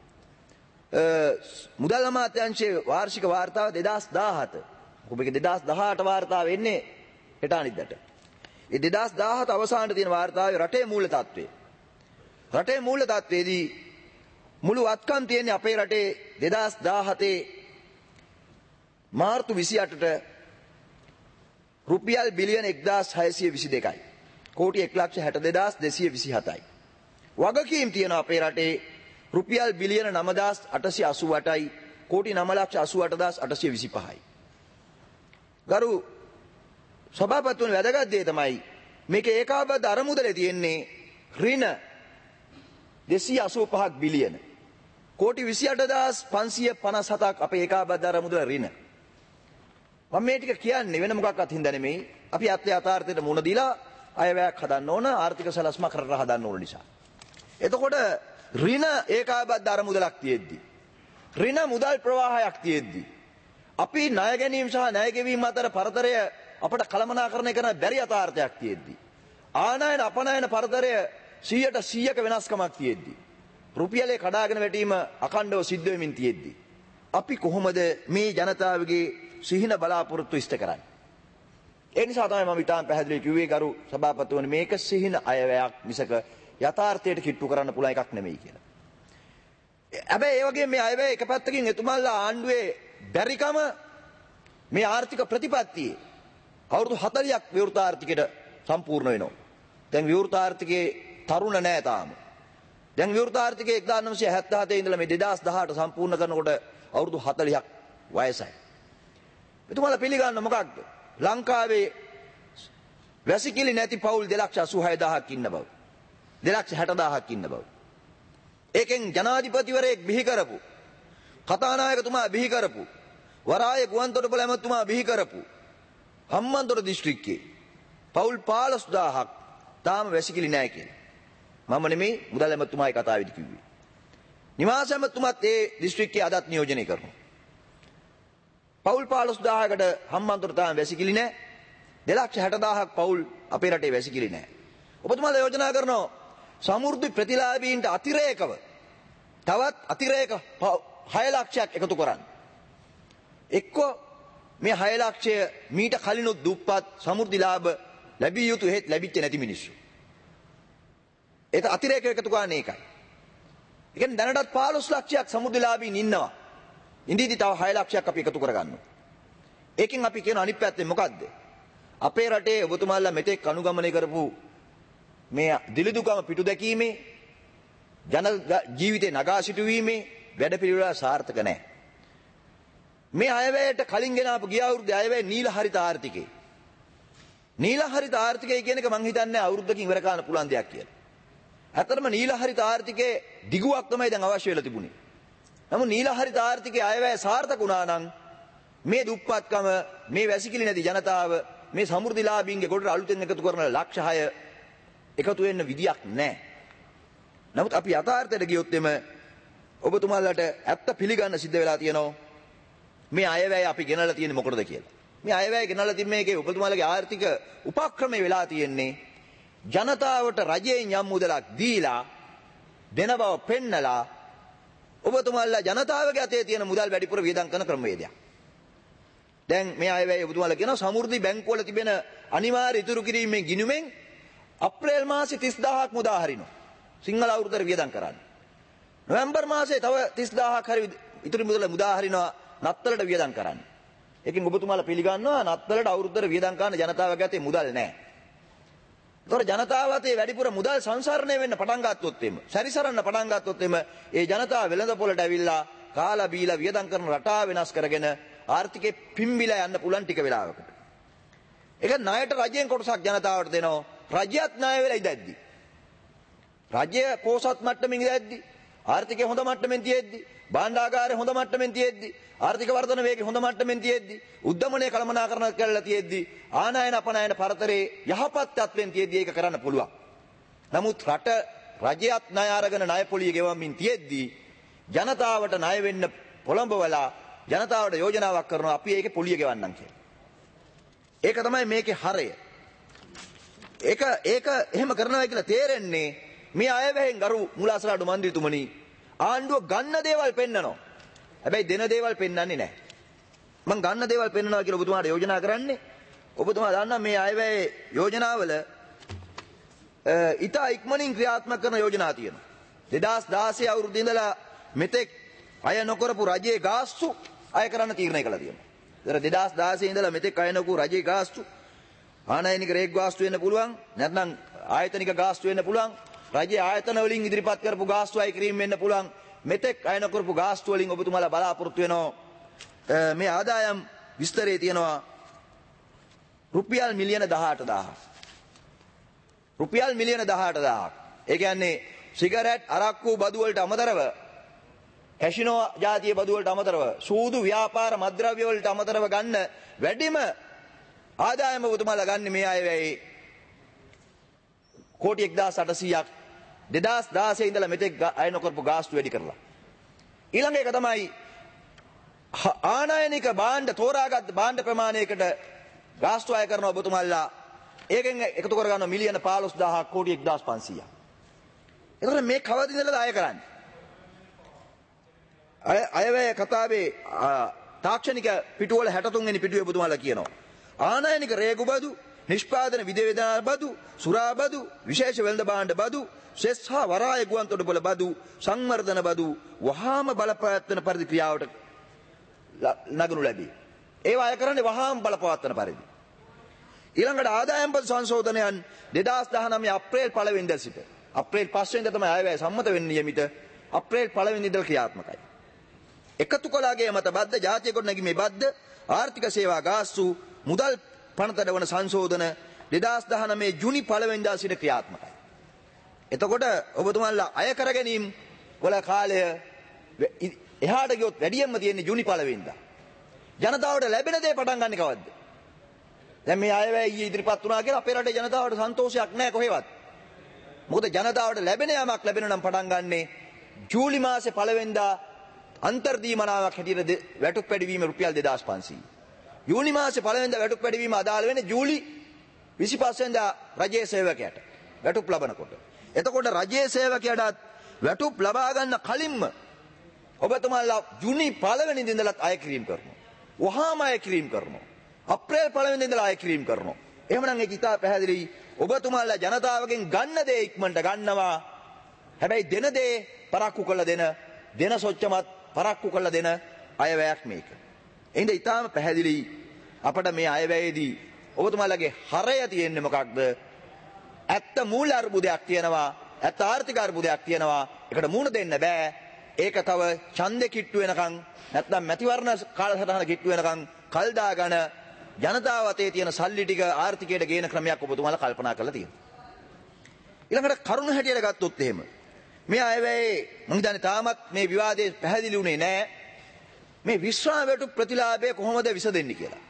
මුදල් අමාත්‍යාංශයේ වාර්ෂික වාර්තාව දෙදාස් දහහත. ඔබගේ දෙදාස් දහඅට වාර්තාව එන්නේ හෙට අනිද්දාට. ඒ දෙදාස් දහහත අවසානයේ තියෙන වාර්තාවේ රටේ මූල්‍ය තත්ත්වය. රටේ මූල්‍ය තත්ත්වයේදී මුළු වත්කම් තියෙන්නේ අපේ රටේ දෙදාස් දහහතේ මාර්තු විසි අටට රුපියල් බිලියන එක්දාස් හයසිය විසි දෙකයි. කෝටි එක ලක්ෂ හැට දෙදාස් දෙසිය විසි හතයි. වගකීම් තියෙන අපේ රටේ රුපියල් බිලියන නවදාස් අටසිය අසූ අටයි. කෝටි නව ලක්ෂ අසූ අටදාස් අටසිය විසි පහයි. ගරු සභාපතිතුමනි, වැදගත් දේ තමයි මේක ඒකාබද්ධ අරමුදලේ තියෙන්නේ ඍණ දෙසිය අසූ පහක් බිලියන. කෝටි විසි අටදාස් පන්සිය පනස් හතක් අපේ ඒකාබද්ධ අරමුදල ඍණ. මම මේ ටික කියන්නේ වෙන මොකක්වත් හින්දා නෙමෙයි. අපි අත්‍ය යථාර්ථයට මුණ දීලා අයවැයක් හදන්න ඕන, ආර්ථික සැලැස්මක් කරලා හදන්න ඕන නිසා. එතකොට ඍණ ඒකාබද්ධ අරමුදලක් තියෙද්දි, ඍණ මුදල් ප්‍රවාහයක් තියෙද්දි අපි ණය ගැනීම සහ ණය ගෙවීම අතර පරතරය අපට කළමනාකරණය කරන්න බැරි යථාර්ථයක් තියෙද්දි, ආනයන අපනයන පරතරය සීයට සීයක වෙනස්කමක් තියෙද්දි, රුපියලේ කඩාගෙන වැටීම අඛණ්ඩව සිද්ධ වෙමින් තියෙද්දි අපි කොහොමද මේ ජනතාවගේ සිහින බලාපොරොත්තු ඉෂ්ට කරන්නේ? ඒ නිසා තමයි මම ඊටාම් පැහැදිලි කිව්වේ ගරු සභාපතිවරණි මේක සිහින අයවැයක් මිසක යථාර්ථයට කිට්ටු කරන්න පුළුවන් එකක් නෙමෙයි කියලා. හැබැයි ඒ වගේ මේ අයවැය එක පැත්තකින් එතුමාලා ආණ්ඩුවේ බැරිකම මේ ආර්ථික ප්‍රතිපත්තියේ අවුරුදු හතළියක් විවෘත ආර්ථිකයට සම්පූර්ණ වෙනවා. දැන් විවෘත ආර්ථිකයේ තරුණ නෑ තාම. දැන් විවෘත ආර්ථිකයේ එක්දාස් නවසිය හැත්තෑ හතේ ඉඳලා මේ දෙදාස් දහඅට සම්පූර්ණ කරනකොට අවුරුදු හතළියක් වයසයි. එතුමාලා පිළිගන්න මොකක්ද? ලංකාවේ වැසිකිලි නැති පවුල් දෙලක්ෂ අසූහය දහසක් ඉන්න බව. දෙලක්ෂ හැට දහසක් ඉන්න බව. ඒකෙන් ජනාධිපතිවරයෙක් බිහි කරපු, කතානායකතුමා බිහි කරපු, වරාය ගුවන්තොටුපළ ඇමතුමා බිහි කරපු හම්බන්තොට දිස්ත්‍රික්කයේ පවුල් පහළොස් දහසක් තාම වැසිකිලි නැහැ කියලා. මම නෙමෙයි මුදල් ඇමතුමායි කතාවේදී කිව්වේ. නිවාස ඇමතුමාත් ඒ දිස්ත්‍රික්කයේ අදත් නියෝජනය කරනවා. පවුල් පහළොස් දහසකට හම්බන්තොට තාම වැසිකිලි නැහැ. දෙලක්ෂ හැට දහසක් පවුල් අපේ රටේ වැසිකිලි නැහැ. ඔබතුමාලා යෝජනා කරනවා සමෘද්ධි ප්‍රතිලාභීන්ට අතිරේකව තවත් අතිරේක හය ලක්ෂයක් එකතු කරන්න. එක්කෝ මේ හය ලක්ෂය මීට කලිනුත් දුප්පත් සමෘද්ධි ලාභ ලැබිය යුතු හේත් ලැබිච්ච නැති මිනිස්සු. ඒක අතිරේක එකතු කරන්නේ ඒකයි. ඒ කියන්නේ දැනටත් පහළොස් ලක්ෂයක් සමෘද්ධි ලාභීන් ඉන්නවා. ඉන්දීදි තව හය ලක්ෂයක් අපි එකතු කරගන්නවා. ඒකෙන් අපි කියන අනිත් පැත්තේ මොකද්ද? අපේ රටේ ඔබතුමාලා මෙතෙක් අනුගමනය කරපු මේ දිලිදුකම පිටු දැකීමේ ජන ජීවිතේ නගා සිටුවීමේ වැඩපිළිවෙල සාර්ථක නැහැ. මේ අයවැයට කලින් ගෙන ආපු ගිය අවුරුද්දේ අයවැය නීල හරිත ආර්ථිකේ. නීල හරිත ආර්ථිකය කියන එක මං හිතන්නේ අවුරුද්දකින් ඉවර කරන්න පුළුවන් දෙයක් කියලා. ඇත්තටම නීල හරිත ආර්ථිකේ දිගුවක් තමයි දැන් අවශ්‍ය වෙලා තිබුණේ. නමුත් නීල හරිත ආර්ථිකයේ අයවැය සාර්ථක වුණා නම් මේ දුප්පත්කම මේ වැසිකිලි නැති ජනතාව මේ සමෘද්ධිලාභීන්ගේ ගොඩට අලුතෙන් එකතු කරන ලක්ෂ හය එකතු වෙන්න විදියක් නැහැ. නමුත් අපි යථාර්ථයට ගියොත් එම ඔබතුමාලට ඇත්ත පිළිගන්න සිද්ධ වෙලා තියෙනවා මේ අයවැය අපි ගෙනල්ලා තියෙන්නේ මොකටද කියලා. මේ අයවැය ගෙනල්ලා තිබ්බ මේකේ ඔබතුමාලගේ ආර්ථික උපක්‍රමය වෙලා තියෙන්නේ ජනතාවට රජයෙන් යම් මුදලක් දීලා දෙන බව පෙන්නලා ඔබතුමාලා ජනතාවගේ අතේ තියෙන මුදල් වැඩිපුර වියදම් කරන ක්‍රමවේදයක්. දැන් මේ අයවැය ඔබතුමාලා කියනවා සමෘද්ධි බැංකුවල තිබෙන අනිවාර්ය ඉතුරු කිරීමේ ගිණුමෙන් අප්‍රේල් මාසේ තිස් දහසක් මුදා හරිනවා. සිංහල අවුරුද්දට වියදම් කරන්න. නොවැම්බර් මාසේ තව තිස් දහසක් හරි ඉතුරු මුදල මුදා හරිනවා නත්තලට වියදම් කරන්න. ඒකෙන් ඔබතුමාලා පිළිගන්නවා නත්තලට අවුරුද්දට වියදම් කරන ජනතාවගේ අතේ මුදල් නැහැ. ඒතොර ජනතාව අතේ වැඩිපුර මුදල් සංසරණය වෙන්න පටන් ගත්තොත් එimhe සැරිසරන්න පටන් ගත්තොත් එimhe ඒ ජනතාව වෙළඳපොළට ඇවිල්ලා කාලා බීලා වියදම් කරන රටාව වෙනස් කරගෙන ආර්ථිකේ පිම්බිලා යන්න පුළුවන් ටික වෙලාවකට. ඒක ණයට රජයෙන් කොටසක් ජනතාවට දෙනවා. රජයත් ණය වෙලා ඉඳද්දි. රජය පොසත් මට්ටමින් ඉඳද්දි ආර්ථිකය හොඳ මට්ටමින් තියෙද්දි භාණ්ඩාගාරය හොඳ මට්ටමින් තියෙද්දි ආර්ථික වර්ධන වේගය හොඳ මට්ටමින් තියෙද්දි උද්දමනය කළමනාකරණ කරලා තියෙද්දි ආනයන අපනයන පරතරේ යහපත් තත්වෙන් තියෙද්දි ඒක කරන්න පුළුවන්. නමුත් රට රජයත් ණය අරගෙන ණය පොලිය ගෙවමින් තියෙද්දි ජනතාවට ණය වෙන්න පොළඹවලා ජනතාවට යෝජනාවක් කරනවා අපි ඒකේ පොලිය ගෙවන්නම් කියලා. ඒක තමයි මේකේ හරය. ඒක ඒක එහෙම කරනවා කියලා තේරෙන්නේ මේ අයවැයෙන් ගරු මුලාසරාඩු මන්ත්‍රීතුමනි ආණ්ඩුව ගන්න දේවල් පෙන්නනවා. හැබැයි දෙන දේවල් පෙන්වන්නේ නැහැ. මම ගන්න දේවල් පෙන්නනවා කියලා ඔබතුමාට යෝජනා කරන්නේ. ඔබතුමා දන්නා මේ අයවැයේ යෝජනාවල ඉතා ඉක්මනින් ක්‍රියාත්මක කරන යෝජනා තියෙනවා. දෙදාස් දාසය අවුරුද්දේ ඉඳලා මෙතෙක් අය නොකරපු රජයේ ගාස්තු අය කරන්න තීරණය කළා තියෙනවා. ඒතර දෙදාස් දාසය ඉඳලා මෙතෙක් අය නොකරපු රජයේ ගාස්තු ආනයනික රේක් ගාස්තු වෙන්න පුළුවන්. නැත්නම් ආයතනික ගාස්තු වෙන්න පුළුවන්. රජයේ ආයතන වලින් ඉදිරිපත් කරපු ගාස්තු අය කිරීම වෙන්න පුළුවන්. මෙතෙක් අය නොකරපු ගාස්තු වලින් ඔබතුමාලා බලාපොරොත්තු වෙනවා මේ ආදායම් විස්තරයේ තියෙනවා රුපියල් මිලියන දහඅට දහසක්. රුපියල් මිලියන දහඅට දහසක්. ඒ කියන්නේ සිගරට් අරක්කු බදු වලට අමතරව කැසිනෝ ජාතිය බදු වලට අමතරව සූදු ව්‍යාපාර මත්ද්‍රව්‍ය වලට අමතරව ගන්න වැඩිම ආදායම ඔබතුමාලා ගන්න මේ අයවැයේ කෝටි එක්දාස් අටසීයක් දෙදාස් දාසය ඉඳලා මෙතෙක් අය නොකරපු ගාස්තු වැඩි කරලා. ඊළඟ එක තමයි ආනයනික භාණ්ඩ තෝරාගත් භාණ්ඩ ප්‍රමාණයකට ගාස්තු අය කරන ඔබතුමාලා ඒකෙන් එකතු කරගන්න මිලියන පහළොස් දහසක් කෝටි එක්දාස් පන්සීයක්. එතකොට මේ කවද ඉඳලාද අය කරන්නේ? අය අයවැය කතාවේ තාක්ෂණික පිටුවල හැට තුන් වෙනි පිටුවේ ඔබතුමාලා කියනවා ආනයනික රේගු බදු, නිෂ්පාදන විදේවේදනා බදු, සුරා බදු, විශේෂ වෙළඳ භාණ්ඩ බදු, සෙස් හා වරාය ගුවන් තොටුපළ බදු, සංවර්ධන බදු වහාම බලපෑත්වන පරිදි ක්‍රියාවට නගනු ලැබේ. ඒවා අය කරන්නේ වහාම බලපවත්වන පරිදි. ඊළඟට ආදායම් පද සංශෝධනයන් දෙදාස් දහනවය අප්‍රේල් පළවෙනිදා සිට අප්‍රේල් පස්වෙනිදා තමයි අයවැය සම්මත වෙන්නේ නියමිත අප්‍රේල් පළවෙනිදා ඉඳලා ක්‍රියාත්මකයි. එකතු කළාගේ මත බද්ධ ජාතිය ගොඩනැගීමේ බද්ධ ආර්ථික සේවා ගාස්තු මුදල් පනතට වන සංශෝධන දෙදාස් දහනවය ජුනි පළවෙනිදා සිට ක්‍රියාත්මකයි. එතකොට ඔබතුමාලා අය කර ගැනීම වල කාලය එහාට ගියොත් වැඩියෙන්ම තියෙන්නේ ජුනි පළවෙනිදා. ජනතාවට ලැබෙන දේ පටන් ගන්න කවද්ද? දැන් මේ අයවැය ඊයේ ඉදිරිපත් වුණා කියලා අපේ රටේ ජනතාවට සන්තෝෂයක් නැහැ කොහෙවත්. මොකද ජනතාවට ලැබෙන යමක් ලැබෙන නම් පටන් ගන්නෙ ජූලි මාසේ පළවෙනිදා අන්තර්දීමනාවක් හැටියට වැටුප් වැඩිවීම රුපියල් දෙදාස් පන්සීය. ජූනි මාසේ පළවෙනිදා වැටුප් වැඩිවීම අදාළ වෙන්නේ ජූලි විසිපහ වෙනිදා රජයේ සේවකයාට වැටුප් ලබනකොට. එතකොට රජයේ සේවකයාට වැටුප් ලබා ගන්න කලින්ම ඔබතුමාලා ජූනි පළවෙනිදා ඉඳලා අය කිරීම කරනවා. වහාම අය කිරීම කරනවා. අප්‍රේල් පළවෙනිදා ඉඳලා අය කිරීම කරනවා. එහෙමනම් ඒක ඉතා පැහැදිලි. ඔබතුමාලා ජනතාවගෙන් ගන්න දේ ඉක්මනට ගන්නවා. හැබැයි දෙන දේ පරක්කු කරලා දෙන, දෙන සොච්චමත් පරක්කු කරලා දෙන අයවැයක් මේක. එහෙනම් ඉතාම පැහැදිලි අපිට මේ අයවැයේදී ඔබතුමාලාගේ හරය තියෙන්නේ මොකක්ද? ඇත්ත මූල අර්බුදයක් තියෙනවා, ඇත්ත ආර්ථික අර්බුදයක් තියෙනවා. ඒකට මුහුණ දෙන්න බෑ. ඒක තව ඡන්දෙ කිට්ටු වෙනකන් නැත්නම් මැතිවරණ කාලසටහන කිට්ටු වෙනකන් කල් දාගෙන ජනතාව අතේ තියෙන සල්ලි ටික ආර්ථිකයට ගේන ක්‍රමයක් ඔබතුමාලා කල්පනා කරලා තියෙනවා. ඊළඟට කරුණ හැටියට ගත්තොත් එහෙම මේ අයවැයේ මම හිතන්නේ තාමත් මේ විවාදයේ පැහැදිලි වුණේ නැහැ. මේ විශ්‍රාම වැටුප් ප්‍රතිලාභය කොහොමද විසඳෙන්නේ කියලා.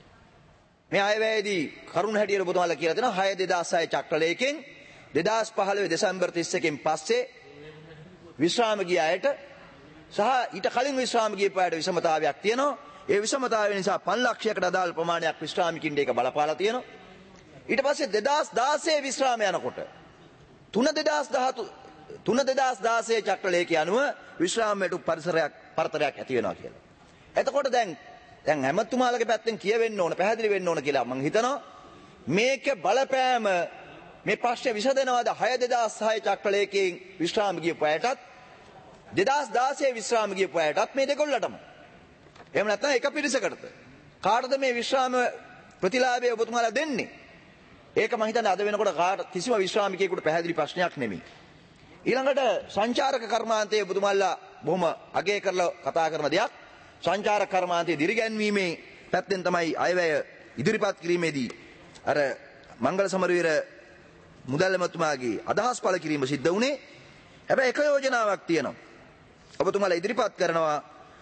මේ අයවැයේදී කරුණ හැටියට ඔබතුමාලා කියලා දෙනවා හය දෙදාස් හය චක්‍රලේඛයෙන් දෙදාස් පහළොව දෙසැම්බර් තිස් එකෙන් පස්සේ විශ්‍රාම ගිය අයට සහ ඊට කලින් විශ්‍රාම ගියපු අයට විෂමතාවයක් තියෙනවා. ඒ විෂමතාවය නිසා පන්ස් ලක්ෂයකට අදාළ ප්‍රමාණයක් විශ්‍රාමිකින්ට ඒක බලපාලා තියෙනවා. ඊට පස්සේ දෙදාස් දාසය විශ්‍රාම යනකොට තුන දෙදාස් දහතුන තුන දෙදාස් දාසය චක්‍රලේඛය අනුව විශ්‍රාම වැටුප් පරිසරයක් පරතරයක් ඇති වෙනවා කියලා. එතකොට දැන් දැන් හැමතුමාලගේ පැත්තෙන් කියවෙන්න ඕන, පැහැදිලි වෙන්න ඕන කියලා මම හිතනවා. මේක බලපෑම මේ ප්‍රශ්නේ විසඳනවාද හය දෙදාස් හය චක්‍රලේඛයෙන් විශ්‍රාම ගියපු අයටත් දෙදාස් දාසය විශ්‍රාම ගියපු අයටත් මේ දෙකොල්ලටම. එහෙම නැත්නම් එක පිරිසකටද කාටද මේ විශ්‍රාම ප්‍රතිලාභය ඔබතුමාලා දෙන්නේ? ඒක මම හිතන්නේ අද වෙනකොට කාට කිසිම විශ්‍රාමිකයෙකුට පැහැදිලි ප්‍රශ්නයක් නෙමෙයි. ඊළඟට සංචාරක කර්මාන්තයේ ඔබතුමාලා බොහොම අගය කරලා කතා කරන දෙයක්. සංචාරක කර්මාන්තයේ දිරිගැන්වීමේ පැත්තෙන් තමයි අයවැය ඉදිරිපත් කිරීමේදී අර මංගල සමරවීර මුදල් ඇමතුමාගේ අදහස් පළ කිරීම සිද්ධ වුණේ. හැබැයි එක යෝජනාවක් තියෙනවා. ඔබතුමාලා ඉදිරිපත් කරනවා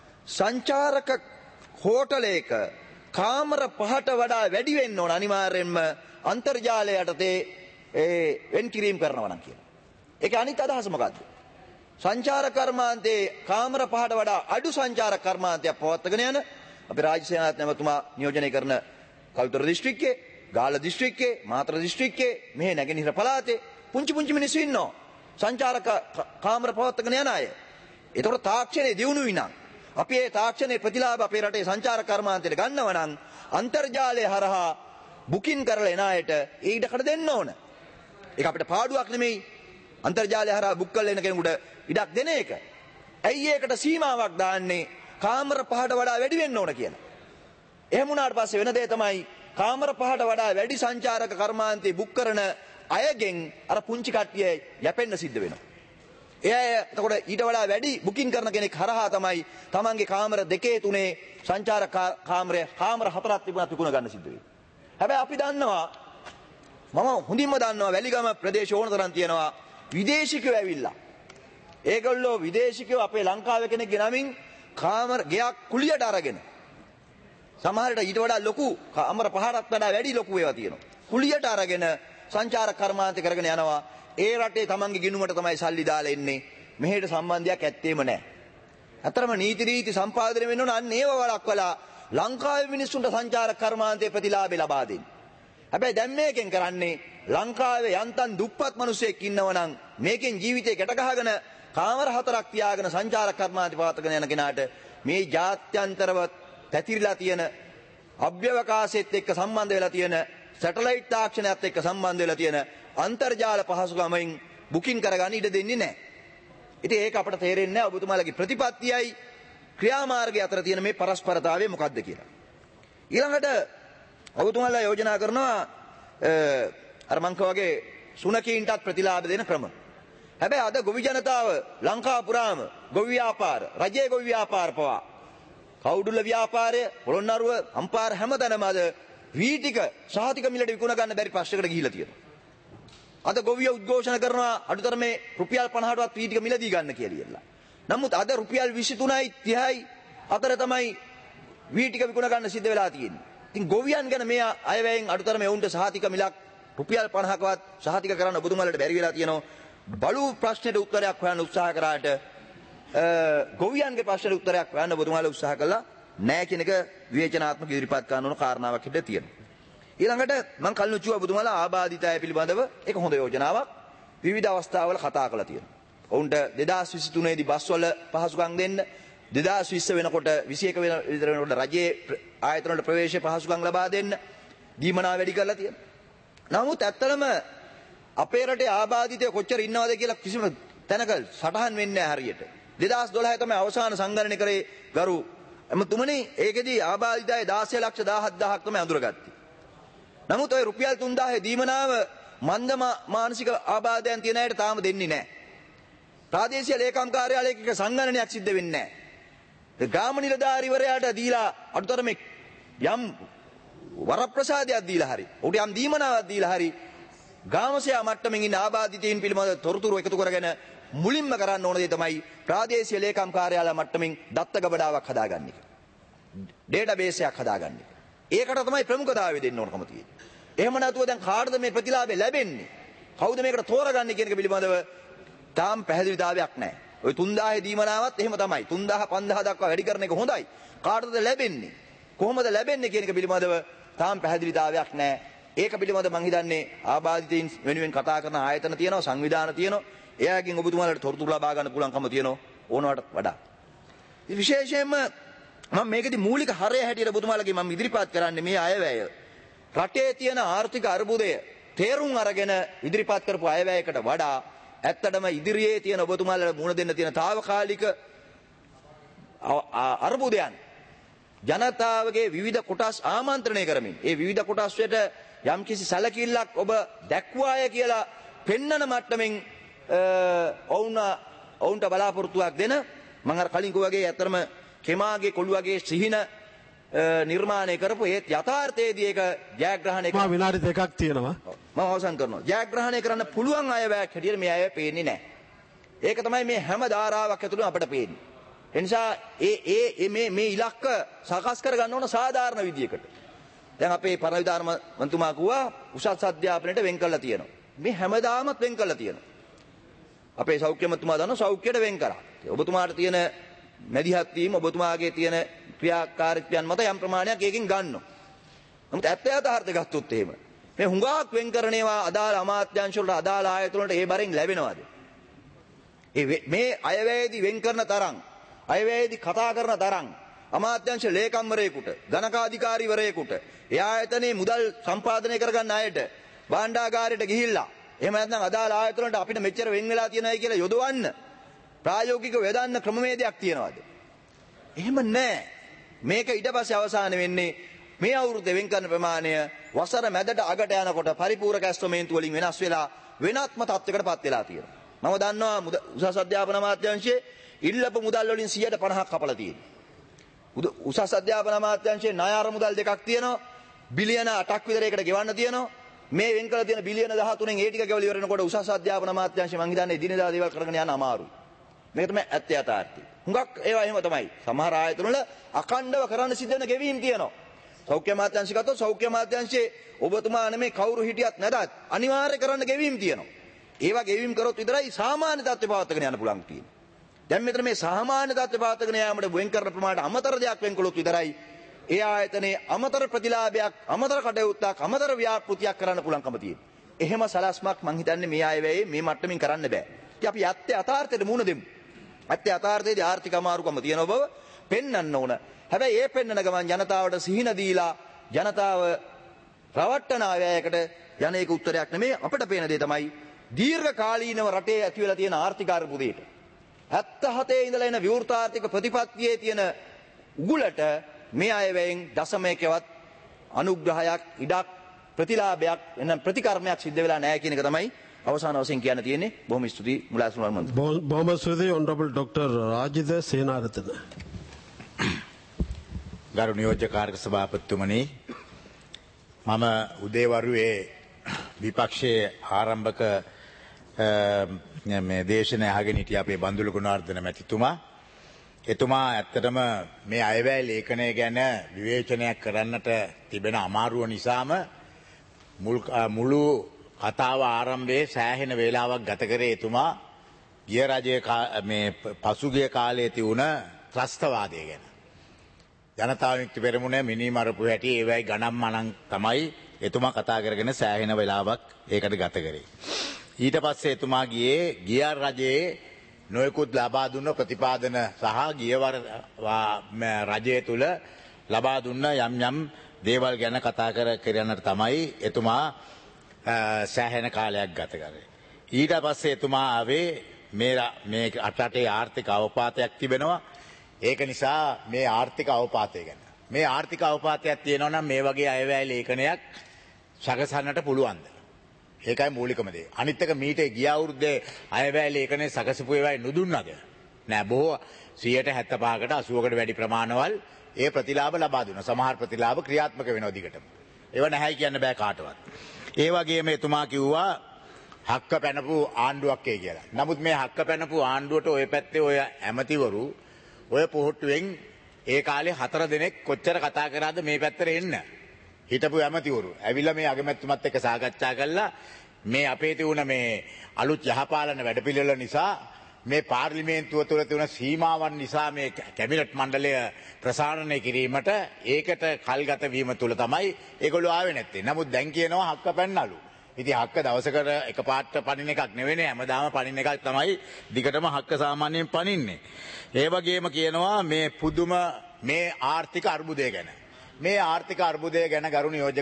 සංචාරක හෝටලයක කාමර පහට වඩා වැඩි වෙන්න ඕන අනිවාර්යෙන්ම අන්තර්ජාලය යටතේ ඒ වෙන් කිරීම කරනවා නම් කියලා. ඒකේ අනිත් අදහස මොකද්ද? සංචාරක කර්මාන්තයේ කාමර පහට වඩා අඩු සංචාරක කර්මාන්තයක් පවත්වාගෙන යන අපේ රාජ්‍ය සේනාධිපති ඇමතුමා නියෝජනය කරන කල්තර දිස්ත්‍රික්කයේ, ගාල්ල දිස්ත්‍රික්කයේ, මාතර දිස්ත්‍රික්කයේ, මෙහි නැගෙනහිර පළාතේ පුංචි පුංචි මිනිස්සු ඉන්නවා. සංචාරක කාමර පවත්වාගෙන යන අය. ඒතකොට තාක්ෂණයේ දියුණුවයි නම් අපි ඒ තාක්ෂණයේ ප්‍රතිලාභ අපේ රටේ සංචාරක කර්මාන්තයට ගන්නව නම් අන්තර්ජාලය හරහා බුකින් කරලා එන අයට ඒ ඉඩකඩ දෙන්න ඕන. ඒක අපිට පාඩුවක් නෙමෙයි. අන්තර්ජාලය හරහා බුක් කරලා එන කෙනෙකුට ඉඩක් දෙන එක. ඇයි ඒකට සීමාවක් දාන්නේ? කාමර පහට වඩා වැඩි වෙන්න ඕන කියලා. එහෙම වුණාට පස්සේ වෙන දේ තමයි කාමර පහට වඩා වැඩි සංචාරක කර්මාන්තේ බුක් කරන අයගෙන් අර පුංචි කට්ටිය යැපෙන්න සිද්ධ වෙනවා. එයා එතකොට ඊට වඩා වැඩි බුකින් කරන කෙනෙක් හරහා තමයි තමන්ගේ කාමර දෙකේ තුනේ සංචාරක කාමරය කාමර හතරක් තිබුණත් විකුණ ගන්න සිද්ධ වෙන්නේ. හැබැයි අපි දන්නවා මම හොඳින්ම දන්නවා වැලිගම ප්‍රදේශ ඕන තරම් තියෙනවා විදේශිකයෝ ඇවිල්ලා. ඒගොල්ලෝ විදේශිකයෝ අපේ ලංකාවේ කෙනෙක් ගෙනමින් කාමර ගෙයක් කුලියට අරගෙන සමහරට ඊට වඩා ලොකු කාමර පහකට වඩා වැඩි ලොකු ඒවා තියෙනවා. කුලියට අරගෙන සංචාරක කර්මාන්ත කරගෙන යනවා. ඒ රටේ තමන්ගේ ගිණුමට තමයි සල්ලි දාලා එන්නේ. මෙහෙට සම්බන්ධයක් ඇත්තේම නැහැ. අතරම නීති රීති සම්පාදනය වෙන්න ඕන අන්න ඒව වළක්වලා ලංකාවේ මිනිස්සුන්ට සංචාරක කර්මාන්තයේ ප්‍රතිලාභය ලබා දෙන්න. හැබැයි දැන් මේකෙන් කරන්නේ ලංකාවේ යන්තම් දුප්පත් මිනිස්සෙක් ඉන්නවනම් මේකෙන් ජීවිතේ ගැට ගහගෙන කාමර හතරක් තියාගෙන සංචාරක කර්මාන්තේ පවත්වාගෙන යන කෙනාට මේ ජාත්‍යන්තරව පැතිරිලා තියෙන අභ්‍යවකාශයේත් එක්ක සම්බන්ධ වෙලා තියෙන සැටලයිට් තාක්ෂණයත් එක්ක සම්බන්ධ වෙලා තියෙන අන්තර්ජාල පහසුකමෙන් බුකින් කරගන්න ඉඩ දෙන්නේ නැහැ. ඉතින් ඒක අපට තේරෙන්නේ නැහැ ඔබතුමාලගේ ප්‍රතිපත්තියයි ක්‍රියාමාර්ගය අතර තියෙන මේ පරස්පරතාවය මොකක්ද කියලා. ඊළඟට ඔබතුමාලා යෝජනා කරනවා අර මං වගේ සුනකීන්ටත් ප්‍රතිලාභ දෙන ක්‍රම. හැබැයි අද ගොවි ජනතාව ලංකා පුරාම ගොවි ව්‍යාපාර, රජයේ ගොවි ව්‍යාපාර පවා කවුඩුල්ල ව්‍යාපාරය, පොළොන්නරුව, අම්පාර හැමතැනම අද වී ටික සහතික මිලට විකුණ ගන්න බැරි ප්‍රශ්නයකට ගිහිලා තියෙනවා. අද ගොවිය උද්ඝෝෂණ කරනවා අඩුතරමේ රුපියල් පනහටවත් වී ටික මිලදී ගන්න කියලා. නමුත් අද රුපියල් විසි තුනයි තිහයි අතර තමයි වී ටික විකුණ ගන්න සිද්ධ වෙලා තියෙන්නේ. ඉතින් ගොවියන් ගැන මේ අයවැයෙන් අඩුතරමේ වුන්ට සහතික මිලක් රුපියල් පනහකවත් සහතික කරන්න ඔබතුමාලට බැරි වෙලා තියෙනවා. බලු ප්‍රශ්නෙට උත්තරයක් හොයන්න උත්සාහ කරාට ගොවියන්ගේ ප්‍රශ්නෙට උත්තරයක් හොයන්න ඔබතුමාලා උත්සාහ කළා නැහැ කියන එක විවේචනාත්මක ඉදිරිපත් කරන ඕන කාරණාවක් හිට තියෙනවා. ඊළඟට මම කලින් කිව්වා ඔබතුමාලා ආබාධිත අය පිළිබඳව ඒක හොඳ යෝජනාවක් විවිධ අවස්ථාවල කතා කරලා තියෙනවා. ඔවුන්ට දෙදාස් විසි තුනේ දී බස්වල පහසුකම් දෙන්න, දෙදාස් විස්ස වෙනකොට විසි එක වෙන විතර වෙනකොට රජයේ ආයතන වල ප්‍රවේශ පහසුකම් ලබා දෙන්න දීමනා වැඩි කරලා තියෙනවා. නමුත් ඇත්තටම අපේ රටේ ආබාධිතයෝ කොච්චර ඉන්නවද කියලා කිසිම තැනක සටහන් වෙන්නේ නැහැ හරියට. දෙදාස් දොළහ තමයි අවසාන සංගණනය කරේ ගරු එමතුමනි. ඒකෙදී ආබාධිත අය දාසය ලක්ෂ දහහක් තමයි අඳුරගත්තේ. නමුත් ওই රුපියල් තුන්දාහේ දීමනාව මන්ද මානසික ආබාධයන් තියෙන අයට තාම දෙන්නේ නැහැ. ප්‍රාදේශීය ලේකම් කාර්යාලයක සංගණනයක් සිද්ධ වෙන්නේ නැහැ. ග්‍රාම නිලධාරීවරයාට දීලා අඩුතරමේ යම් වරප්‍රසාදයක් දීලා හරි, උට යම් දීමනාවක් දීලා හරි ගාමසයා මට්ටමින් ඉන්න ආබාධිතයින් පිළිබඳ තොරතුරු එකතු කරගෙන මුලින්ම කරන්න ඕන දේ තමයි ප්‍රාදේශීය ලේකම් කාර්යාලය මට්ටමින් දත්ත ගබඩාවක් හදාගන්න එක. ඩේටාබේස් එකක් හදාගන්න එක. ඒකට තමයි ප්‍රමුඛතාවය දෙන්න ඕනකම තියෙන්නේ. එහෙම නැතුව දැන් කාටද මේ ප්‍රතිලාභය ලැබෙන්නේ? කවුද මේකට තෝරගන්නේ කියන එක පිළිබඳව තාම පැහැදිලිතාවයක් නැහැ. ওই තුන්දාහේ දීමනාවත් එහෙම තමයි. තුන්දාහ පන්දාහ දක්වා වැඩි කරන එක හොඳයි. කාටද ලැබෙන්නේ? කොහොමද ලැබෙන්නේ කියන එක පිළිබඳව තාම පැහැදිලිතාවයක් නැහැ. ඒක පිළිබඳව මම හිතන්නේ ආබාධිතයින් වෙනුවෙන් කතා කරන ආයතන තියෙනවා, සංවිධාන තියෙනවා. එයාගෙන් ඔබතුමාලට තොරතුරු ලබා ගන්න පුළුවන්කම තියෙනවා ඕනවට වඩා. ඉතින් විශේෂයෙන්ම මම මේකෙදි මූලික හරය හැටියට ඔබතුමාලගේ මම ඉදිරිපත් කරන්නේ මේ අයවැය රටේ තියෙන ආර්ථික අර්බුදය තේරුම් අරගෙන ඉදිරිපත් කරපු අයවැයකට වඩා ඇත්තටම ඉදිරියේ තියෙන ඔබතුමාලට මුණ දෙන්න තියෙන తాවකාලික අර්බුදයන් ජනතාවගේ විවිධ කොටස් ආමන්ත්‍රණය කරමින් ඒ විවිධ කොටස් වලට යම්කිසි සැලකිල්ලක් ඔබ දැක්වාය කියලා පෙන්නන මට්ටමින් ඔවුන් ඔවුන්ට බලාපොරොත්තුවක් දෙන මම අර කලින් කිව්වාගේ ඇත්තටම කෙමාගේ කොළුවගේ සිහින නිර්මාණය කරපු ඒත් යථාර්ථයේදී ඒක ජයග්‍රහණය කරනවා. විනාඩි දෙකක් තියෙනවා. මම අවසන් කරනවා. ජයග්‍රහණය කරන්න පුළුවන් අයවැයක් හැටියට මේ අය පේන්නේ නැහැ. ඒක තමයි මේ හැම ධාරාවක් ඇතුළේ අපිට පේන්නේ. ඒ නිසා ඒ ඒ මේ මේ ඉලක්ක සකස් කර ගන්න ඕන සාධාරණ විදියකට. දැන් අපේ පරණවිධාන මන්තුමා කිව්වා උසස් අධ්‍යාපනයට වෙන් කරලා තියෙනවා. මේ හැමදාමත් වෙන් කරලා තියෙනවා. අපේ සෞඛ්‍ය මන්තුමා දන්නවා සෞඛ්‍යයට වෙන් කරා. ඔබතුමාට තියෙන මැදිහත් වීම ඔබතුමාගේ තියෙන ක්‍රියාකාරීත්වයන් මත යම් ප්‍රමාණයක් ඒකෙන් ගන්නවා. නමුත් ඇත්ත යථාර්ථය ගත්තොත් එහෙම මේ හුඟක් වෙන් කරණේවා අදාළ අමාත්‍යාංශ වලට අදාළ ආයතන වලට ඒ බරෙන් ලැබෙනවද? ඒ මේ අයවැයේදී වෙන් කරන තරම් අයවැයේදී කතා කරන තරම් අමාත්‍යාංශ ලේකම්වරයෙකුට ගණකාධිකාරීවරයෙකුට ඒ ආයතනයේ මුදල් සම්පාදනය කරගන්න අයට භාණ්ඩාගාරයට ගිහිල්ලා එහෙම නැත්නම් අදාළ ආයතන වලට අපිට මෙච්චර වෙන් වෙලා තියෙනයි කියලා යොදවන්න ප්‍රායෝගිකව යොදන්න ක්‍රමවේදයක් තියනවාද? එහෙම නැහැ. මේක ඊට පස්සේ අවසාන වෙන්නේ මේ අවුරුද්දේ වෙන් කරන ප්‍රමාණය වසර මැදට අගට යනකොට පරිපූර්ණ කැස්ටෝමේන්තු වලින් වෙනස් වෙලා වෙනත්ම තත්යකටපත් වෙලා තියෙනවා. මම දන්නවා උසස් අධ්‍යාපන අමාත්‍යාංශයේ ඉල්ලපු මුදල් වලින් සියයට පනහක් කපලා තියෙනවා. උසස් අධ්‍යාපන අමාත්‍යාංශයේ ණය අරමුදල් දෙකක් තියෙනවා. බිලියන අටක් විතර ඒකට ගෙවන්න තියෙනවා. මේ වෙන් කරලා තියෙන බිලියන දහතුනෙන් ඒ ටික ගෙවල ඉවර වෙනකොට උසස් අධ්‍යාපන අමාත්‍යාංශය මං හිතන්නේ දිනදා දේවල් කරගෙන යන්න අමාරුයි. මේක තමයි ඇත්ත යථාර්ථය. හුඟක් ඒවා එහෙම තමයි. සමහර ආයතන වල අඛණ්ඩව කරන්න සිද්ධ වෙන ගෙවීම් තියෙනවා. සෞඛ්‍ය අමාත්‍යාංශය ගත්තොත් සෞඛ්‍ය අමාත්‍යාංශයේ ඔබතුමා නෙමේ කවුරු හිටියත් නැතත් අනිවාර්ය කරන්න ගෙවීම් තියෙනවා. ඒවා ගෙවීම් කරොත් විතරයි සාමාන්‍ය තත්ත්වය පවත්වාගෙන යන්න පුළුවන් තියෙන්නේ. දැන් මෙතන මේ සාමාන්‍ය තත්ත්වය පවත්වාගෙන යාමට වෙන් කරන ප්‍රමාණයට අමතර දෙයක් වෙන් කළොත් විතරයි ඒ ආයතනයේ අමතර ප්‍රතිලාභයක්, අමතර කටයුත්තක්, අමතර ව්‍යාපෘතියක් කරන්න පුළුවන්කම තියෙන්නේ. එහෙම සලස්මක් මං හිතන්නේ මේ අයවැයේ මේ මට්ටමින් කරන්න බෑ. ඉතින් අපි ඇත්ත යථාර්ථයට මුහුණ දෙමු. ඇත්ත යථාර්ථයේදී ආර්ථික අමාරුකම තියෙන බව පෙන්වන්න ඕන. හැබැයි ඒ පෙන්වන ගමන් ජනතාවට සිහින දීලා ජනතාව රවට්ටන ආවෑයකට යන එක උත්තරයක් නෙමෙයි. අපිට පේන දේ තමයි දීර්ඝ කාලීනව රටේ ඇති වෙලා තියෙන ආර්ථික අර්බුදයට හැත්තෑ ඉඳලා එන විවෘත ආර්ථික ප්‍රතිපත්තියේ තියෙන උගුලට මේ අයවැයෙන් දශමයකවත් අනුග්‍රහයක් ඉඩක් ප්‍රතිලාභයක් එනම් ප්‍රතිකර්මයක් සිද්ධ වෙලා නැහැ කියන එක තමයි අවසාන වශයෙන් කියන්න තියෙන්නේ. බොහොම ස්තුතියි මුලාසුමාල් මන්ත්‍රී. බොහොම ස්තුතියි ඔනරබල් ડોક્ટર රාජිද සේනාරත්න. ගරු නියෝජ්‍ය කාර්ය සභාපතිතුමනි, මම උදේවරුේ විපක්ෂයේ ආරම්භක මේ දේශනය අහගෙන හිටිය අපේ බන්දුල ගුණවර්ධන මැතිතුමා. එතුමා ඇත්තටම මේ අයවැය ලේඛනය ගැන විවේචනයක් කරන්නට තිබෙන අමාරුව නිසාම මුළු කතාව ආරම්භයේ සෑහෙන වේලාවක් ගත කරේ එතුමා ගිය රජයේ මේ පසුගිය කාලයේ තිබුණ ත්‍රස්තවාදය ගැන. ජනතා විමුක්ති පෙරමුණ මිනි මරපු හැටි ඒවයි ගණන් මනන් තමයි එතුමා කතා කරගෙන සෑහෙන වෙලාවක් ඒකට ගත කරේ. ඊට පස්සේ එතුමා ගියේ ගිය රජයේ නොයෙකුත් ලබා දුන්න ප්‍රතිපාදන සහ ගියවර රජය තුල ලබා දුන්න යම් යම් දේවල් ගැන කතා කර කරන්නට තමයි එතුමා සෑහෙන කාලයක් ගත කරේ. ඊට පස්සේ එතුමා ආවේ මේ මේ රටේ ආර්ථික අවපාතයක් තිබෙනවා. ඒක නිසා මේ ආර්ථික අවපාතය ගැන මේ ආර්ථික අවපාතයක් තියෙනවා නම් මේ වගේ අයවැය ලේඛනයක් සකසන්නට පුළුවන්ද? ඒකයි මූලිකම දේ. අනිත් එක මීට ගිය අවුරුද්දේ අයවැය ලේඛනයේ සකසපු ඒවායි නුදුන්නද? නෑ, බොහෝ සියයට හැත්තෑ පහකට අසූවකට වැඩි ප්‍රමාණවල් ඒ ප්‍රතිලාභ ලබා දුන්නා. සමහර ප්‍රතිලාභ ක්‍රියාත්මක වෙනවා දිගටම. ඒව නැහැයි කියන්න බෑ කාටවත්. ඒ වගේම එතුමා කිව්වා හක්ක පැනපු ආණ්ඩුවක් ඒ කියලා. නමුත් මේ හක්ක පැනපු ආණ්ඩුවට ඔය පැත්තේ ඔය ඇමතිවරු ඔය පොහොට්ටුවෙන් ඒ කාලේ හතර දෙනෙක් කොච්චර කතා කරාද මේ පැත්තට එන්න. හිටපු ඇමතිවරු ඇවිල්ලා මේ අගමැතිතුමත් එක්ක සාකච්ඡා කළා මේ අපේ තියුණ මේ අලුත් යහපාලන වැඩපිළිවෙල නිසා මේ පාර්ලිමේන්තුව තුළ තියුණ සීමාවන් නිසා මේ කැබිනට් මණ්ඩලය ප්‍රසාරණය කිරීමට ඒකට කල්ගත වීම තුළ තමයි ඒගොල්ලෝ ආවේ නැත්තේ. නමුත් දැන් කියනවා හක්ක පැන්නලු. ඉතින් හක්ක දවසකට එකපාරට පනින එකක් නෙවෙයි, හැමදාම පනින එකක් තමයි දිගටම හක්ක සාමාන්‍යයෙන් පනින්නේ. ඒ වගේම කියනවා මේ පුදුම මේ ආර්ථික අර්බුදය ගැන. මේ ආර්ථික අර්බුදය ගැන ගරු නියෝජ්‍ය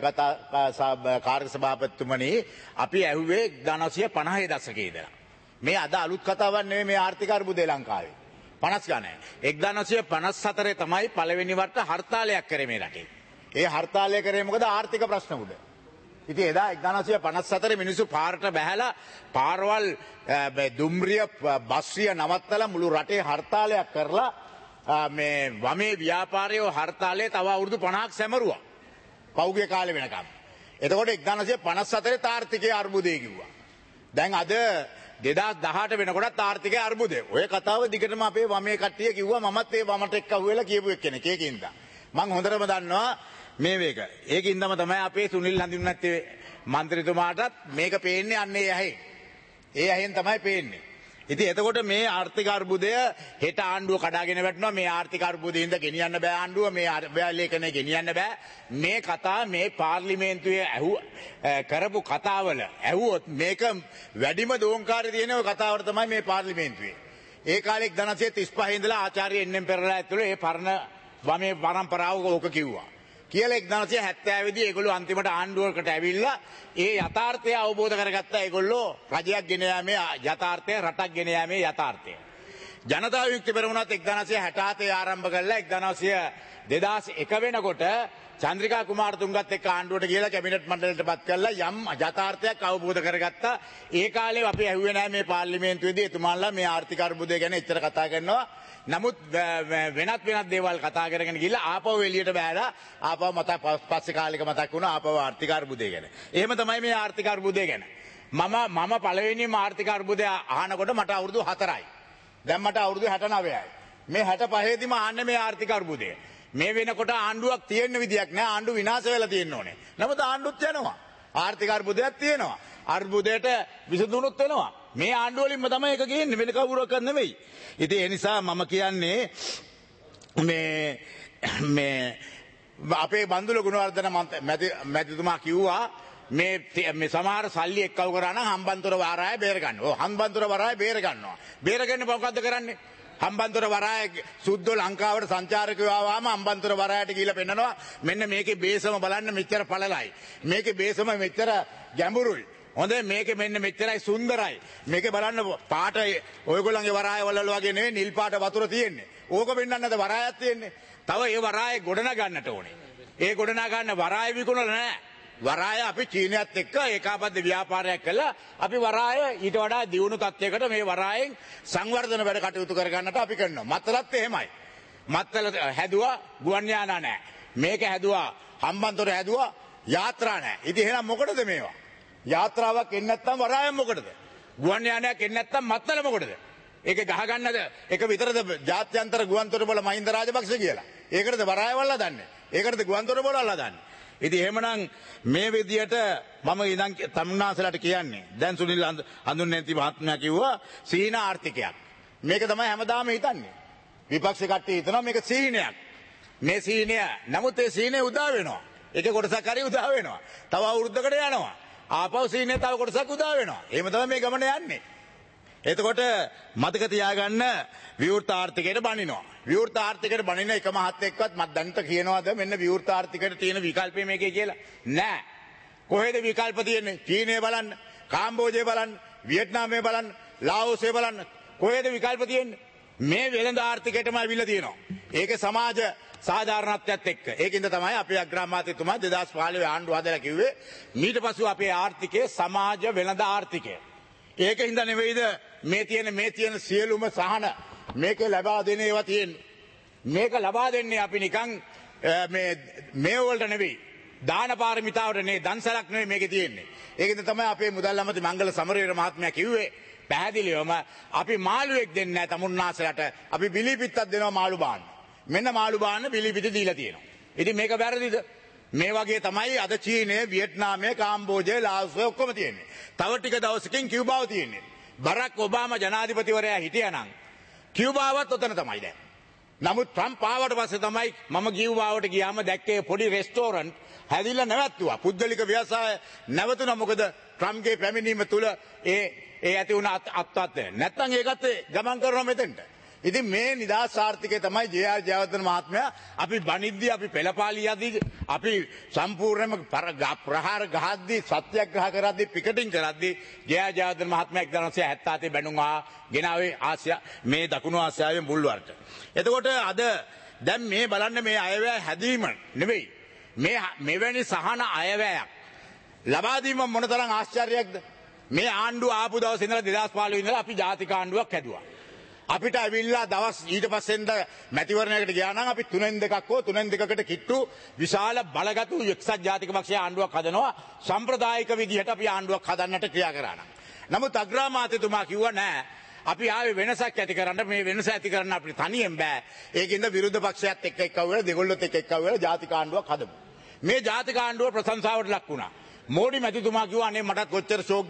කාර්ය සභාපතිතුමනි අපි ඇහුවේ එක්දාස් නවසිය පනහේ දශකයේ ඉඳලා. මේ අද අලුත් කතාවක් නෙවෙයි මේ ආර්ථික අර්බුදය ලංකාවේ. පනස් ගණන්. එක්දාස් නවසිය පනස් හතරේ තමයි පළවෙනි වරට හර්තාලයක් කරේ මේ රටේ. ඒ හර්තාලය කරේ මොකද? ආර්ථික ප්‍රශ්න උඩ. ඉතින් එදා එක්දාස් නවසිය පනස් හතරේ මිනිස්සු පාරට බැහැලා පාරවල් දුම්රිය බස්රිය නවත්තලා මුළු රටේ හර්තාලයක් කරලා මේ වමේ ව්‍යාපාරයෝ හර්තාලයේ තව අවුරුදු පනහක් සැමරුවා. පෞගිය කාලේ වෙනකම්. එතකොට එක්දාස් නවසිය පනස් හතරේ ආර්ථිකයේ අර්බුදය කිව්වා. දැන් අද දෙදාස් දහඅට වෙනකොටත් ආර්ථිකයේ අර්බුදය. ඔය කතාව දිගටම අපේ වමේ කට්ටිය කිව්වා. මමත් ඒ වමට එක්ක අහුවෙලා කියපු එක්කෙනෙක්. ඒකින්ද මම හොඳටම දන්නවා මේ වේක. ඒකින්දම තමයි අපේ සුනිල් හඳුන්වන්නේ මන්ත්‍රීතුමාටත් මේක පේන්නේ අන්නේ ඇහෙන්. ඒ ඇහෙන් තමයි පේන්නේ. ඉතින් එතකොට මේ ආර්ථික අර්බුදය හෙට ආණ්ඩුව කඩාගෙන වැටෙනවා. මේ ආර්ථික අර්බුදයෙන් ගෙනියන්න බෑ ආණ්ඩුව. මේ අයවැය ලේඛනය ගෙනියන්න බෑ. මේ කතා මේ පාර්ලිමේන්තුවේ ඇහු කරපු කතාවල ඇහුවොත් මේක වැඩිම දෝංකාරය තියෙන ඔය කතාවට තමයි මේ පාර්ලිමේන්තුවේ. ඒ කාලේ එක්දාස් නවසිය තිස් පහේ ඉඳලා ආචාර්ය එන් එම් පෙරේරා ඇතුළේ ඒ පරණ වමේ පරම්පරාව ඕක කිව්වා. කියලා එක්දාස් නවසිය හැත්තෑ දී ඒගොල්ලෝ අන්තිමට ආණ්ඩුවකට ඇවිල්ලා ඒ යථාර්ථය අවබෝධ කරගත්තා. ඒගොල්ලෝ රජයක් ගෙන යාමේ යථාර්ථය, රටක් ගෙන යාමේ යථාර්ථය. ජනතා විමුක්ති පෙරමුණත් එක්දාස් නවසිය හැට හතේ ආරම්භ කළා. එක්දාස් නවසිය දෙදාස් එක වෙනකොට චන්ද්‍රිකා කුමාරතුංගත් එක්ක ආණ්ඩුවට ගිහලා කැබිනට් මණ්ඩලයටපත් කළා. යම් යථාර්ථයක් අවබෝධ කරගත්තා. ඒ කාලේ අපි ඇහුවේ නැහැ මේ පාර්ලිමේන්තුවේදී එතුමාලා මේ ආර්ථික අර්බුදය ගැන එච්චර කතා කරනවා. නමුත් වෙනත් වෙනත් දේවල් කතා කරගෙන ගිහලා ආපහු එළියට බෑලා ආපහු මතක් පස්සේ කාලෙක මතක් වුණා ආපහු ආර්ථික අර්බුදය ගැන. එහෙම තමයි මේ ආර්ථික අර්බුදය ගැන. මම මම පළවෙනිම ආර්ථික අර්බුදය අහනකොට මට අවුරුදු හතරයි. දැන් මට අවුරුදු හැට නවයයි. මේ හැට පහේදීම ආන්නේ මේ ආර්ථික අර්බුදය. මේ වෙනකොට ආණ්ඩුවක් තියෙන්න විදියක් නෑ. ආණ්ඩු විනාශ වෙලා තියෙන්න ඕනේ. නමුත් ආණ්ඩුත් යනවා. ආර්ථික අර්බුදයක් තියෙනවා. අර්බුදයට විසඳුමුත් වෙනවා. මේ ආණ්ඩුවලින්ම තමයි ඒක ගේන්නේ. වෙන කවුරක්වත් නෙවෙයි. ඉතින් ඒ නිසා මම කියන්නේ මේ මේ අපේ බන්දුල ගුණවර්ධන මැතිතුමා කිව්වා මේ මේ සමහර සල්ලි එක්කව කරා නම් හම්බන්තොට වරාය බේර ගන්නවා. ඔව් හම්බන්තොට වරාය බේර ගන්නවා. බේරගන්නේ මොකද්ද කරන්නේ? හම්බන්තොට වරාය සුද්දෝ ලංකාවට සංචාරකයෝ ආවම හම්බන්තොට වරායට ගිහිල්ලා පෙන්නනවා මෙන්න මේකේ බේසම බලන්න මෙච්චර පළලයි. මේකේ බේසම මෙච්චර ගැඹුරුයි. හොඳයි මේකේ මෙන්න මෙච්චරයි සුන්දරයි. මේකේ බලන්න පාට ඔයගොල්ලන්ගේ වරාය වල වගේ නෙවෙයි නිල් පාට වතුර තියෙන්නේ. ඕක පෙන්නන්නද වරායක් තියෙන්නේ. තව ඒ වරාය ගොඩනග ගන්නට ඕනේ. ඒ ගොඩනග ගන්න වරාය විකුණලා නැහැ. වරාය අපි චීනයත් එක්ක ඒකාබද්ධ ව්‍යාපාරයක් කළා. අපි වරාය ඊට වඩා දියුණු තත්යකට මේ වරායෙන් සංවර්ධන වැඩ කටයුතු කර ගන්නට අපි කරනවා. මත්තලත් එහෙමයි. මත්තල හැදුවා ගුවන් යානා නැහැ. මේක හැදුවා හම්බන්තොට හැදුවා යාත්‍රා නැහැ. ඉතින් එහෙනම් මොකටද මේවා? යාත්‍රාවක් එන්නේ නැත්නම් වරාය මොකටද? ගුවන් යානයක් එන්නේ නැත්නම් මත්තල මොකටද? ඒක ගහගන්නද ඒක විතරද ජාත්‍යන්තර ගුවන්තොටුපළ මහින්ද රාජපක්ෂ කියලා. ඒකටද වරාය වල්ලා දන්නේ. ඒකටද ගුවන්තොටුපළ වල්ලා දන්නේ. ඉතින් එහෙමනම් මේ විදියට මම ඉඳන් තමුන්නාසලට කියන්නේ දැන් සුනිල් හඳුන්නේති මහත්මයා කිව්වා සීන ආර්ථිකයක්. මේක තමයි හැමදාම හිතන්නේ. විපක්ෂ කට්ටිය හිතනවා මේක සීනයක්. මේ සීනය නමුත් ඒ සීනය උදා වෙනවා. ඒක කොටසක් හරි උදා වෙනවා. තව අවුරුද්දකට යනවා. ආපහු සීනය තව කොටසක් උදා වෙනවා. එහෙම තමයි මේ ගමන යන්නේ. එතකොට මතක තියාගන්න විවෘත ආර්ථිකයට බනිනවා. විවෘත ආර්ථිකයට බනින එක මහත්යෙක්වත් මත් දැනට කියනවාද මෙන්න විවෘත ආර්ථිකයට තියෙන විකල්පය මේකේ කියලා? නෑ. කොහෙද විකල්ප තියෙන්නේ? චීනය බලන්න, කාම්බෝජය බලන්න, වියට්නාමය බලන්න, ලාओසේ බලන්න. කොහෙද විකල්ප තියෙන්නේ? මේ වෙළඳ ආර්ථිකයටම අවිල්ල තියෙනවා. ඒකේ සමාජ සාධාරණත්වයත් එක්ක. ඒකින්ද තමයි අපේ අග්‍රාමාත්‍යතුමා දෙදාස් පහළොව ආණ්ඩුව හදලා කිව්වේ මීට පසු අපේ ආර්ථිකයේ සමාජ වෙළඳ ආර්ථිකය. ඒක හින්දා නෙවෙයිද මේ තියෙන මේ තියෙන සියලුම සහන මේක ලබා දෙන ඒවා තියෙන්නේ. මේක ලබා දෙන්නේ අපි නිකන් මේ මේ වලට නෙවෙයි. දාන පාරමිතාවට නෙවෙයි, දන්සලක් නෙවෙයි මේකේ තියෙන්නේ. ඒකින්ද තමයි අපේ මුදල් අමාත්‍ය මංගල සමරවීර මහත්මයා කිව්වේ පැහැදිලිවම අපි මාළුවෙක් දෙන්නේ නැහැ තමුන්නාසලට. අපි බිලි පිටක් දෙනවා මාළු බාන්න. මෙන්න මාළු බාන්න බිලි පිට දීලා තියෙනවා. ඉතින් මේක වැරදිද? මේ වගේ තමයි අද චීනය, වියට්නාමය, කාම්බෝජය, ලාओස් ඔක්කොම තියෙන්නේ. තව ටික දවසකින් කියුබාව තියෙන්නේ. බරක් ඔබාමා ජනාධිපතිවරයා හිටියානම් කියුබාවත් ඔතන තමයි දැන්. නමුත් ට්‍රම්ප් ආවට පස්සේ තමයි මම කියුබාවට ගියාම දැක්කේ පොඩි රෙස්ටෝරන්ට් හැදිලා නැවතුවා. පුද්ගලික ව්‍යවසාය නැවතුණා. මොකද ට්‍රම්ප්ගේ පැමිණීම තුල ඒ ඒ ඇති වුණ අත්වත් නැත්තම් ඒකත් ගමන් කරනවා මෙතෙන්ට. ඉතින් මේ නිදහස් ආර්ථිකය තමයි ජේ.ආර්. ජයවර්ධන මහත්මයා අපි බනිද්දී අපි පෙළපාලියදී අපි සම්පූර්ණයෙන්ම ප්‍රහාර ගහද්දී සත්‍යග්‍රහ කරද්දී පිකටින් කරද්දී ජේ.ආර්. ජයවර්ධන මහත්මයා එක්දහස් නවසිය හැත්තෑ බැනුම් ආ ගෙනාවේ ආසියා මේ දකුණු ආසියාවේ මුල් වර්ග. එතකොට අද දැන් මේ බලන්න මේ අයවැය හැදීම නෙවෙයි මේ මෙවැනි සහන අයවැයක් ලබා දීම මොනතරම් ආශ්චර්යයක්ද? මේ ආණ්ඩුව ආපු දවසේ ඉඳලා දෙදාස් පහළොව ඉඳලා අපි ජාතික ආණ්ඩුවක් හැදුවා. අපිට ඇවිල්ලා දවස් ඊට පස්සෙන්ද මැතිවරණයකට ගියා නම් අපි තුනෙන් දෙකක් හෝ තුනෙන් දෙකකට කිට්ටු විශාල බලගතු එක්සත් ජාතික පක්ෂයේ ආණ්ඩුවක් හදනවා. සම්ප්‍රදායික විදිහට අපි ආණ්ඩුවක් හදන්නට ක්‍රියා කරා නම්. නමුත් අග්‍රාමාත්‍යතුමා කිව්වා නෑ අපි ආවේ වෙනසක් ඇති කරන්න. මේ වෙනස ඇති කරන්න අපිට තනියෙන් බෑ. ඒකින්ද විරුද්ධ පක්ෂයත් එක්ක එක්කව වෙලා දෙගොල්ලොත් එක්ක එක්කව වෙලා ජාතික ආණ්ඩුවක් හදමු. මේ ජාතික ආණ්ඩුව ප්‍රශංසාවට ලක් වුණා. මෝඩි මැතිතුමා කිව්වා අනේ මටත් කොච්චර ෂෝක්ද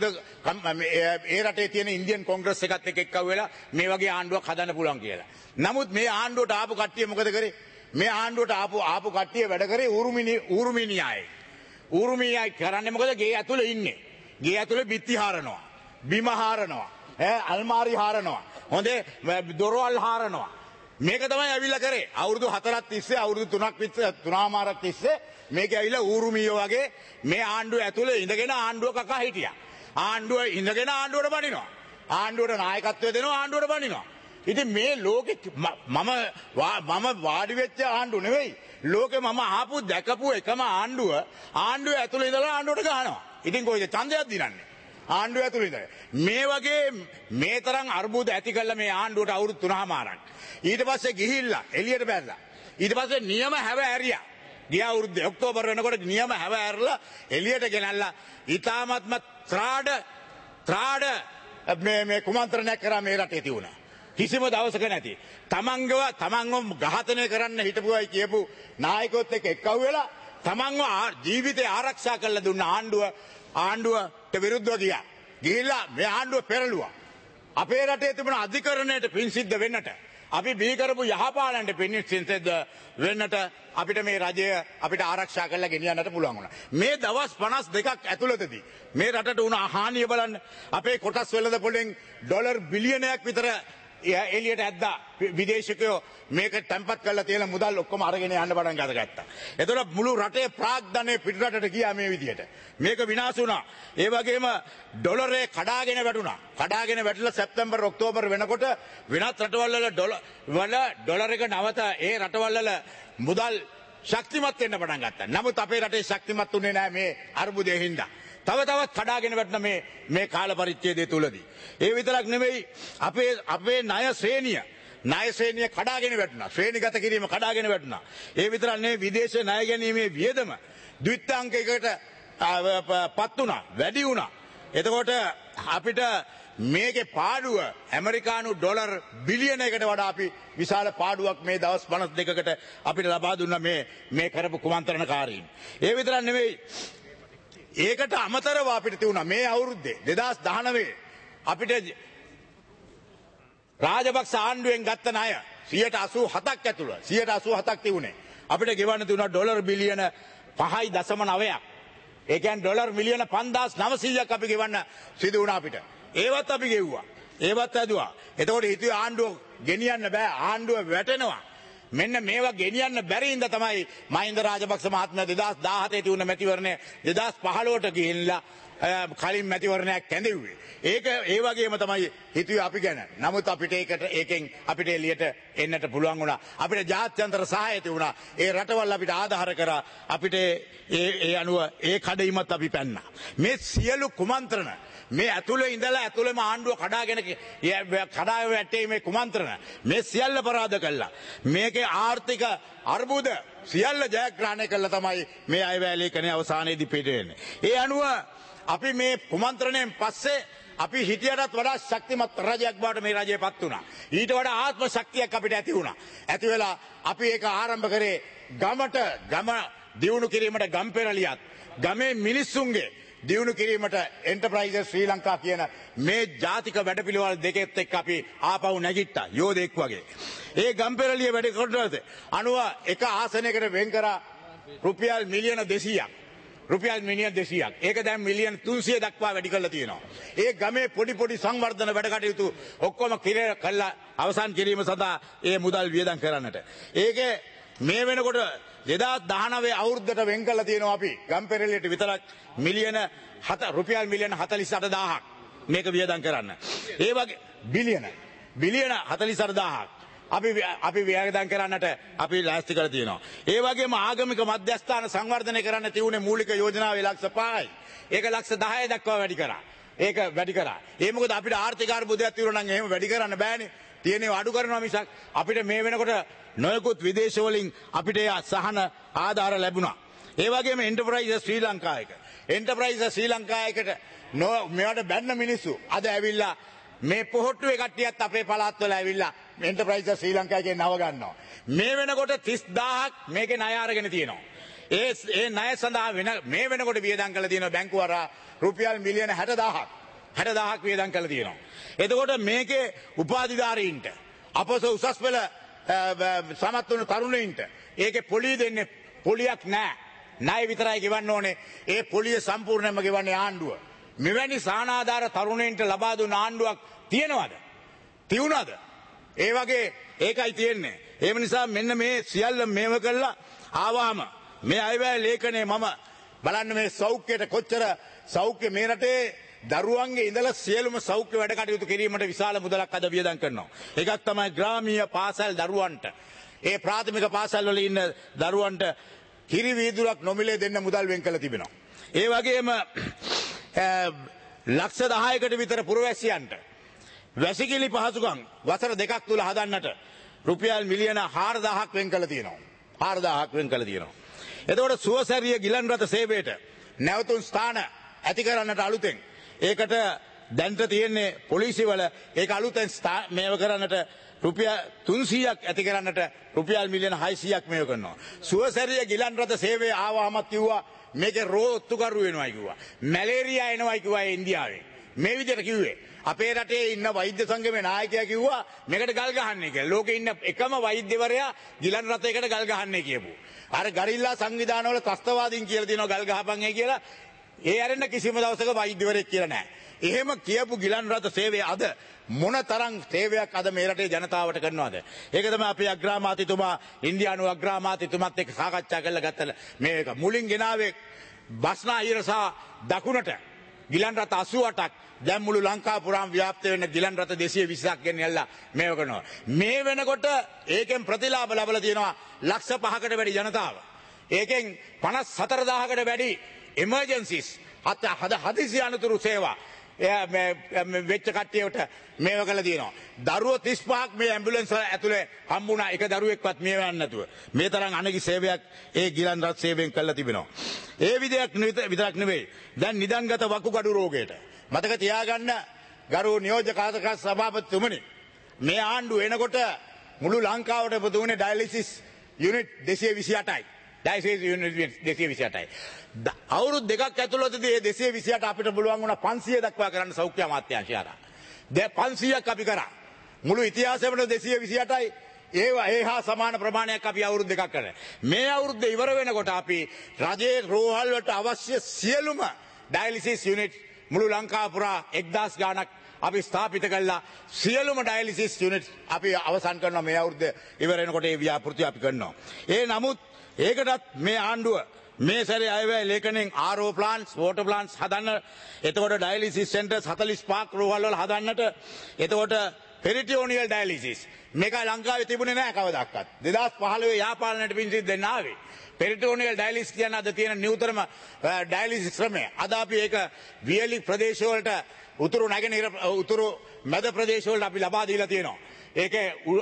ඒ රටේ තියෙන ඉන්දියන් කොංග්‍රස් එකත් එක්ක එක්කව වෙලා මේ වගේ ආණ්ඩුවක් හදන්න පුළුවන් කියලා. නමුත් මේ ආණ්ඩුවට ආපු කට්ටිය මොකද කරේ? මේ ආණ්ඩුවට ආපු ආපු කට්ටිය වැඩ කරේ ඌරුමිනි ඌරුමිනියයි. ඌරුමිනියයි කරන්නේ මොකද? ගේ ඇතුලේ ඉන්නේ. ගේ ඇතුලේ බිත්ති හාරනවා. බිම හාරනවා. ඈ අල්මාරි හාරනවා. හොඳේ දොරවල් හාරනවා. මේක තමයි ඇවිල්ලා කරේ. අවුරුදු හතරක් තිස්සේ අවුරුදු තුනක් විතර තුනමාරක් තිස්සේ මේක ඇවිල්ලා ඌරුමියෝ වගේ මේ ආණ්ඩුව ඇතුලේ ඉඳගෙන ආණ්ඩුව කකා හිටියා. ආණ්ඩුව ඉඳගෙන ආණ්ඩුවට බනිනවා. ආණ්ඩුවට නායකත්වය දෙනවා ආණ්ඩුවට බනිනවා. ඉතින් මේ ලෝකෙ මම මම වාඩි වෙච්ච ආණ්ඩුව නෙවෙයි. ලෝකෙ මම ආපු දැකපු එකම ආණ්ඩුව ආණ්ඩුව ඇතුලේ ඉඳලා ආණ්ඩුවට ගහනවා. ඉතින් කොයිද ඡන්දයක් දිනන්නේ? ආණ්ඩුව ඇතුලේ ඉඳලා. මේ වගේ මේ තරම් අර්බුද ඇති කළ මේ ආණ්ඩුවට අවුරුදු තුනමාරක්. ඊට පස්සේ ගිහිල්ලා එළියට බැලලා. ඊට පස්සේ නියම හැව ඇරියා. ගිය අවුරුද්ද ඔක්තෝබර් වෙනකොට නියම හැව ඇරලා එළියට ගෙනල්ලා ඊ타මත්ම ත්‍රාඩ ත්‍රාඩ මේ මේ කුමන්ත්‍රණයක් කරා මේ රටේ තියුණා. කිසිම දවසක නැති. තමන්ගව තමන්ව ඝාතනය කරන්න හිටපුවයි කියපු නායකයොත් එක්ක එක්කව වෙලා තමන්ව ජීවිතේ ආරක්ෂා කරලා දුන්න ආණ්ඩුව ආණ්ඩුවට විරුද්ධව ගියා. ගිහිල්ලා මේ ආණ්ඩුව පෙරළුවා. අපේ රටේ තිබුණ අධිකරණයට පින් සිද්ධ වෙන්නට අපි බිහි කරපු යහපාලනට පින් සිද්ධ වෙන්නට අපිට මේ රජය අපිට ආරක්ෂා කරලා ගෙනියන්නට පුළුවන් වුණා. මේ දවස් පනස් දෙකක් ඇතුළතදී මේ රටට වුණ හානිය බලන්න. අපේ කොටස් වෙළඳ පොලෙන් ඩොලර් බිලියනයක් විතර එලියට ඇද්දා විදේශිකයෝ මේක තැන්පත් කරලා තියෙන මුදල් ඔක්කොම අරගෙන යන්න පටන් ගත්තා. එතකොට මුළු රටේ ප්‍රාග්ධනය පිටරටට ගියා මේ විදියට. මේක විනාශ වුණා. ඒ වගේම ඩොලරේ කඩාගෙන වැටුණා. කඩාගෙන වැටිලා සැප්තැම්බර් ඔක්තෝබර් වෙනකොට වෙනත් රටවල් වල ඩොලර් වල ඩොලර් එක නැවත ඒ රටවල් වල මුදල් ශක්තිමත් වෙන්න පටන් ගත්තා. නමුත් අපේ රටේ ශක්තිමත් උනේ නැහැ මේ අර්බුදයෙන් හින්දා. තව තවත් කඩාගෙන වැටෙන මේ මේ කාල පරිච්ඡේදය තුලදී. ඒ විතරක් නෙවෙයි අපේ අපේ ණය ශ්‍රේණිය ණය ශ්‍රේණිය කඩාගෙන වැටුණා. ශ්‍රේණිගත කිරීම කඩාගෙන වැටුණා. ඒ විතරක් නෙවෙයි විදේශ ණය ගැනීමේ වියදම ද්විත්වාංකයකට පත් වුණා, වැඩි වුණා. එතකොට අපිට මේකේ පාඩුව ඇමරිකානු ඩොලර් බිලියනයකට වඩා අපි විශාල පාඩුවක් මේ දවස් පනස් දෙකකට අපිට ලබා දුන්නා මේ මේ කරපු කුමන්ත්‍රණකාරීන්. ඒ විතරක් නෙවෙයි ඒකට අමතරව අපිට තියුණා මේ අවුරුද්දේ දෙදහස් දහනවය අපිට රාජපක්ෂ ආණ්ඩුවෙන් ගත්ත ණය සියයට අසූ හතක් ඇතුළ සියයට අසූ හතක් තිබුණේ. අපිට ගෙවන්න තියුණා ඩොලර් බිලියන පහයි දශම නවයක්. ඒ කියන්නේ ඩොලර් මිලියන පන්දාස් නවසීයක් අපි ගෙවන්න සිදු වුණා අපිට. ඒවත් අපි ගෙව්වා. ඒවත් ඇදුවා. එතකොට හිතුවේ ආණ්ඩුව ගෙනියන්න බෑ. ආණ්ඩුව වැටෙනවා. මෙන්න මේවා ගෙනියන්න බැරි හින්දා තමයි මහින්ද රාජපක්ෂ මහත්මයා දෙදහස් දාහතේ තියුණ මැතිවරණය දෙදහස් පහළොවට ගිහිල්ලා කලින් මැතිවරණයක් කැඳෙව්වේ. ඒක ඒ වගේම තමයි හිතුවේ අපි ගැන. නමුත් අපිට ඒකට ඒකෙන් අපිට එළියට එන්නට පුළුවන් වුණා. අපිට ජාත්‍යන්තර සහාය තිබුණා. ඒ රටවල් අපිට ආධාර කරා. අපිට ඒ ඒ අනුව ඒ කඩයිමත් අපි පැන්නා. මේ සියලු කුමන්ත්‍රණ මේ ඇතුළේ ඉඳලා ඇතුළේම ආණ්ඩුව කඩාගෙන කඩාගෙන වැටේ මේ කුමන්ත්‍රණ මේ සියල්ල පරාද කළා. මේකේ ආර්ථික අර්බුද සියල්ල ජයග්‍රහණය කළා තමයි මේ අයවැය ලේඛනයේ අවසානයේදී පිටවෙන්නේ. ඒ අනුව අපි මේ කුමන්ත්‍රණයෙන් පස්සේ අපි හිතියටත් වඩා ශක්තිමත් රජයක් බවට මේ රජයපත් වුණා. ඊට වඩා ආත්ම ශක්තියක් අපිට ඇති වුණා. ඇති වෙලා අපි ඒක ආරම්භ කරේ ගමට ගම දියුණු කිරීමට ගම්පෙරළියත් ගමේ මිනිස්සුන්ගේ දියුණු කිරීමට එන්ටර්ප්‍රයිසස් ශ්‍රී ලංකා කියන මේ ජාතික වැඩපිළිවෙළ දෙකෙත් එක්ක අපි ආපහු නැගිට්ටා යෝධෙක් වගේ. ඒ ගම්පෙරළිය වැඩ කරනකොට අනුව එක ආසනයකට වෙන් කරා රුපියල් මිලියන දෙසීයක්. රුපියල් මිලියන දෙසීයක්. ඒක දැන් මිලියන තුන්සිය දක්වා වැඩි කරලා තියෙනවා. ඒ ගමේ පොඩි පොඩි සංවර්ධන වැඩ කටයුතු ඔක්කොම කිරේ කළා අවසන් කිරීම සඳහා ඒ මුදල් වියදම් කරන්නට. ඒකේ මේ වෙනකොට දෙදහස් දහනවය අවුරුද්දට වෙන් කරලා තියෙනවා අපි ගම්පෙරළියට විතරක් මිලියන හත රුපියල් මිලියන හතළිස් අට දාහක් මේක වියදම් කරන්න. ඒ වගේ බිලියන බිලියන හතළිස් අට දාහක් අපි අපි වියදම් කරන්නට අපි ලෑස්ති කරලා තියෙනවා. ඒ වගේම ආගමික මධ්‍යස්ථාන සංවර්ධනය කරන්න තියුනේ මූලික යෝජනාවේ ලක්ෂ පහයි. ඒක ලක්ෂ දහය දක්වා වැඩි කරා. ඒක වැඩි කරා. ඒ මොකද අපිට ආර්ථික අර්බුදයක් තිබුණා නම් එහෙම වැඩි කරන්න බෑනේ. තියෙනේ අඩු කරනවා මිසක් අපිට මේ වෙනකොට නොයෙකුත් විදේශ වලින් අපිට සහන ආධාර ලැබුණා. ඒ වගේම එන්ටර්ප්‍රයිසස් ශ්‍රී ලංකා එක. එන්ටර්ප්‍රයිසස් ශ්‍රී ලංකා එකට මේවට බැන්න මිනිස්සු අද ඇවිල්ලා මේ පොහොට්ටුවේ කට්ටියත් අපේ පළාත් වල ඇවිල්ලා එන්ටර්ප්‍රයිසස් ශ්‍රී ලංකා එකේ නව ගන්නවා. මේ වෙනකොට තිස් දාහක් මේකේ ණය අරගෙන තියෙනවා. ඒ ඒ ණය සඳහා වෙන මේ වෙනකොට වියදම් කරලා තියෙනවා බැංකුව හරහා රුපියල් මිලියන හැට දාහක්. හැට දාහක් වියදම් කරලා තියෙනවා. එතකොට මේකේ උපාධිධාරීන්ට අපොස උසස් පෙළ සමත් වුණු තරුණයින්ට ඒකේ පොලිය දෙන්නේ පොලියක් නැහැ. ණය විතරයි ගෙවන්න ඕනේ. ඒ පොලිය සම්පූර්ණයෙන්ම ගෙවන්නේ ආණ්ඩුව. මෙවැනි සානාධාර තරුණයින්ට ලබා දුන්න ආණ්ඩුවක් තියෙනවද? තියුණාද? ඒ වගේ ඒකයි තියෙන්නේ. ඒ නිසා මෙන්න මේ සියල්ල මේව කළා ආවම මේ අයවැය ලේඛනයේ මම බලන්න මේ සෞඛ්‍යයට කොච්චර සෞඛ්‍ය මේ රටේ දරුවන්ගේ ඉඳලා සියලුම සෞඛ්‍ය වැඩ කටයුතු කිරීමට විශාල මුදලක් අද වියදම් කරනවා. එකක් තමයි ග්‍රාමීය පාසල් දරුවන්ට. ඒ ප්‍රාථමික පාසල් වල ඉන්න දරුවන්ට කිරි වීදුරක් නොමිලේ දෙන්න මුදල් වෙන් කරලා තිබෙනවා. ඒ වගේම ලක්ෂ දහයකට විතර පුරවැසියන්ට වැසිකිලි පහසුකම් වසර දෙකක් තුල හදන්නට රුපියල් මිලියන හාරදාහක් වෙන් කරලා තියෙනවා. හාරදාහක් වෙන් කරලා තියෙනවා. එතකොට සුවසැරිය ගිලන් රථ සේවයට නැවතුම් ස්ථාන ඇති කරන්නට අලුතෙන් ඒකට දැන්ට තියෙන්නේ පොලිසිවල ඒක අලුතෙන් මේව කරන්නට රුපියල් තුන්සීයක් ඇති කරන්නට රුපියල් මිලියන හයසීයක් මේව කරනවා. සුවසැරිය ගිලන් රථ සේවය ආවමත් කිව්වා මේකේ රෝ ඔත්තුකරු වෙනවයි කිව්වා. මැලේරියා එනවයි කිව්වා ඉන්දියාවේ. මේ විදිහට කිව්වේ. අපේ රටේ ඉන්න වෛද්‍ය සංගමේ නායකයා කිව්වා මේකට ගල් ගහන්නේ කියලා. ලෝකේ ඉන්න එකම වෛද්‍යවරයා ගිලන් රථයකට ගල් ගහන්නේ කියපු. අර ගරිල්ලා සංවිධානවල ත්‍ස්තවාදීන් කියලා දිනනවා ගල් ගහපන් කියලා ඒ ඇරෙන්න කිසිම දවසක වෛද්‍යවරයෙක් කියලා නැහැ. එහෙම කියපු ගිලන් රථ සේවය අද මොන තරම් සේවයක් අද මේ රටේ ජනතාවට කරනවද? ඒක තමයි අපේ අග්‍රාමාත්‍යතුමා ඉන්දියානු අග්‍රාමාත්‍යතුමත් එක්ක සාකච්ඡා කරලා ගත්තල මේක මුලින් ගෙනාවේ බස්නාහිර සහ දකුණට ගිලන් රථ අසූ අටක් දැන් මුළු ලංකාව පුරාම ව්‍යාප්ත වෙන ගිලන් රථ දෙසිය විස්සක් ගෙනියලා මේව කරනවා. මේ වෙනකොට ඒකෙන් ප්‍රතිලාභ ලැබලා තියෙනවා ලක්ෂ පහකට වැඩි ජනතාව. ඒකෙන් පනස් හතර දාහකට වැඩි එමර්ජන්සිස් අත හද හදිසි අනතුරු සේවා වෙච්ච කට්ටියට මේව කළා තියෙනවා. දරුවෝ තිස් පහක් මේ ඇම්බියුලන්ස් වල ඇතුලේ හම්බුණා. එක දරුවෙක්වත් මේ වෙන්නේ නැතුව. මේ තරම් අනගි සේවයක් ඒ ගිලන් රථ සේවයෙන් කළා තිබෙනවා. ඒ විදියක් විතරක් නෙවෙයි. දැන් නිදන්ගත වකුගඩු රෝගයට මතක තියාගන්න ගරු නියෝජක සභාපතිතුමනි, මේ ආණ්ඩුව එනකොට මුළු ලංකාවට පුදුනේ ඩයලිසිස් යුනිට් දෙසිය විසි අටයි. ඩයලිසිස් යුනිට් දෙසිය විසි අටයි. අවුරුදු දෙකක් ඇතුළතදී මේ දෙසිය විසි අට අපිට පුළුවන් වුණා පන්සිය දක්වා කරන්න සෞඛ්‍ය අමාත්‍යාංශය හරහා. දැන් පන්සියයක් අපි කරා. මුළු ඉතිහාසෙම දෙසිය විසි අටයි. ඒවා ඒ හා සමාන ප්‍රමාණයක් අපි අවුරුදු දෙකක් කරා. මේ අවුරුද්ද ඉවර වෙනකොට අපි රජයේ රෝහල් වලට අවශ්‍ය සියලුම ඩයලිසිස් යුනිට් මුළු ලංකාව පුරා එක්දාස් ගාණක් අපි ස්ථාපිත කළා. සියලුම ඩයලිසිස් යුනිට් අපි අවසන් කරනවා මේ අවුරුද්ද ඉවර වෙනකොට ඒ ව්‍යාපෘති අපි කරනවා. ඒ නමුත් ඒකටත් මේ ආණ්ඩුව මේ සැරේ අයවැය ලේඛනෙන් ආරෝ ප්ලාන්ට්ස් වෝටර් ප්ලාන්ට්ස් හදන්න, එතකොට ඩයලිසිස් සෙන්ටර්ස් හතළිස් පහක් රෝහල් වල හදන්නට, එතකොට පෙරිටියෝනියල් ඩයලිසිස් මේක ලංකාවේ තිබුණේ නැහැ කවදාවත්. දෙදාස් පහළොවේ යාපාලනයට පිංසිත් දෙන්න ආවේ. පෙරිටියෝනියල් ඩයලිසිස් කියන අද තියෙන නියුතරම ඩයලිසිස් ක්‍රමය. අද අපි ඒක වියලි ප්‍රදේශ වලට උතුරු නැගෙනහිර උතුරු මැද ප්‍රදේශ වලට අපි ලබා දීලා තියෙනවා. ඒක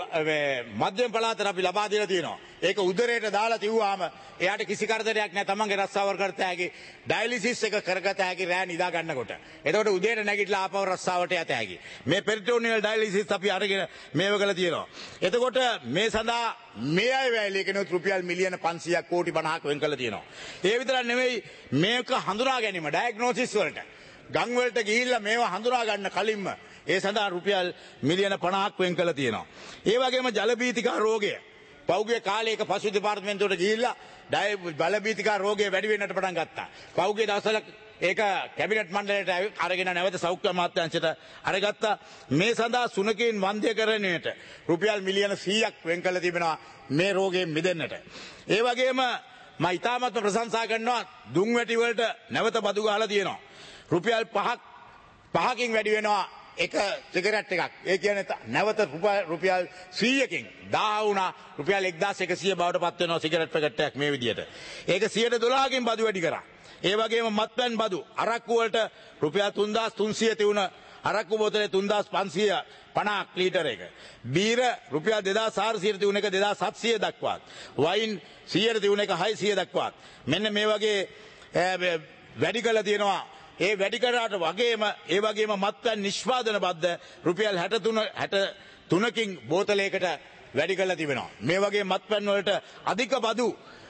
මධ්‍යම පළාතට අපි ලබා දීලා තියෙනවා. ඒක උදරයට දාලා තියුවාම එයාට කිසි කරදරයක් නැහැ. තමන්ගේ රස්සාවල් කරත හැකි, ඩයලිසිස් එක කරගත හැකි රෑ නිදා ගන්නකොට. එතකොට උදේට නැගිටලා ආපහු රස්සාවට යත හැකි. මේ පෙරිටෝනියල් ඩයලිසිස් අපි අරගෙන මේව කළා තියෙනවා. එතකොට මේ සඳහා මේ අය වැය ලේකනොත් රුපියල් මිලියන පන්සියයක් කෝටි පනහක් වෙන් කළා තියෙනවා. ඒ විතරක් නෙවෙයි මේක හඳුනා ගැනීම ඩයග්නොසිස් වලට ගම් වලට ගිහිල්ලා මේවා හඳුනා ගන්න කලින්ම ඒ සඳහා රුපියල් මිලියන පනහක් වෙන් කළා තියෙනවා. ඒ වගේම ජලබීතිකා රෝගය පෞද්ගලික කාලයක පශු දෙපාර්තමේන්තුවට ගිහිල්ලා ජලබීතිකා රෝගය වැඩි වෙන්නට පටන් ගත්තා. පෞද්ගලික දවසල ඒක කැබිනට් මණ්ඩලයට අරගෙන නැවත සෞඛ්‍ය අමාත්‍යාංශයට අරගත්තා. මේ සඳහා සුනකයන් වන්ද්‍යකරණයට රුපියල් මිලියන සීයක් වෙන් කළා තිබෙනවා මේ රෝගයෙන් මිදෙන්නට. ඒ වගේම මම ඉතාමත් ප්‍රශංසා කරනවා දුම්වැටි වලට නැවත බදු ගහලා තියෙනවා. රුපියල් පහක් පහකින් වැඩි වෙනවා එක සිගරට් එකක්. ඒ කියන්නේ නැවත රුපියල් සීයකින් දාහ වුණා රුපියල් එක්දාස් එකසිය බවට පත් වෙනවා සිගරට් පැකට් එකක් මේ විදියට. ඒක සියයට දොළහකින් බදු වැඩි කරා. ඒ වගේම මත්පැන් බදු අරක්කු වලට රුපියල් තුන්දාස් තුන්සිය තියුණ අරක්කු බෝතලේ තුන්දාස් පන්සිය පනහක් ලීටර එක. බීර රුපියල් දෙදාස් හාරසිය තියුණ එක දෙදාස් හත්සිය දක්වාත්. වයින් සියයට තියුණ එක හයසිය දක්වාත්. මෙන්න මේ වගේ වැඩි කළා තියෙනවා. ඒ වැඩි කරාට වගේම ඒ වගේම මත්පැන් නිෂ්පාදන බද්ද රුපියල් හැට තුන හැට තුනකින් බෝතලයකට වැඩි කරලා තිබෙනවා. මේ වගේ මත්පැන් වලට අධික බදු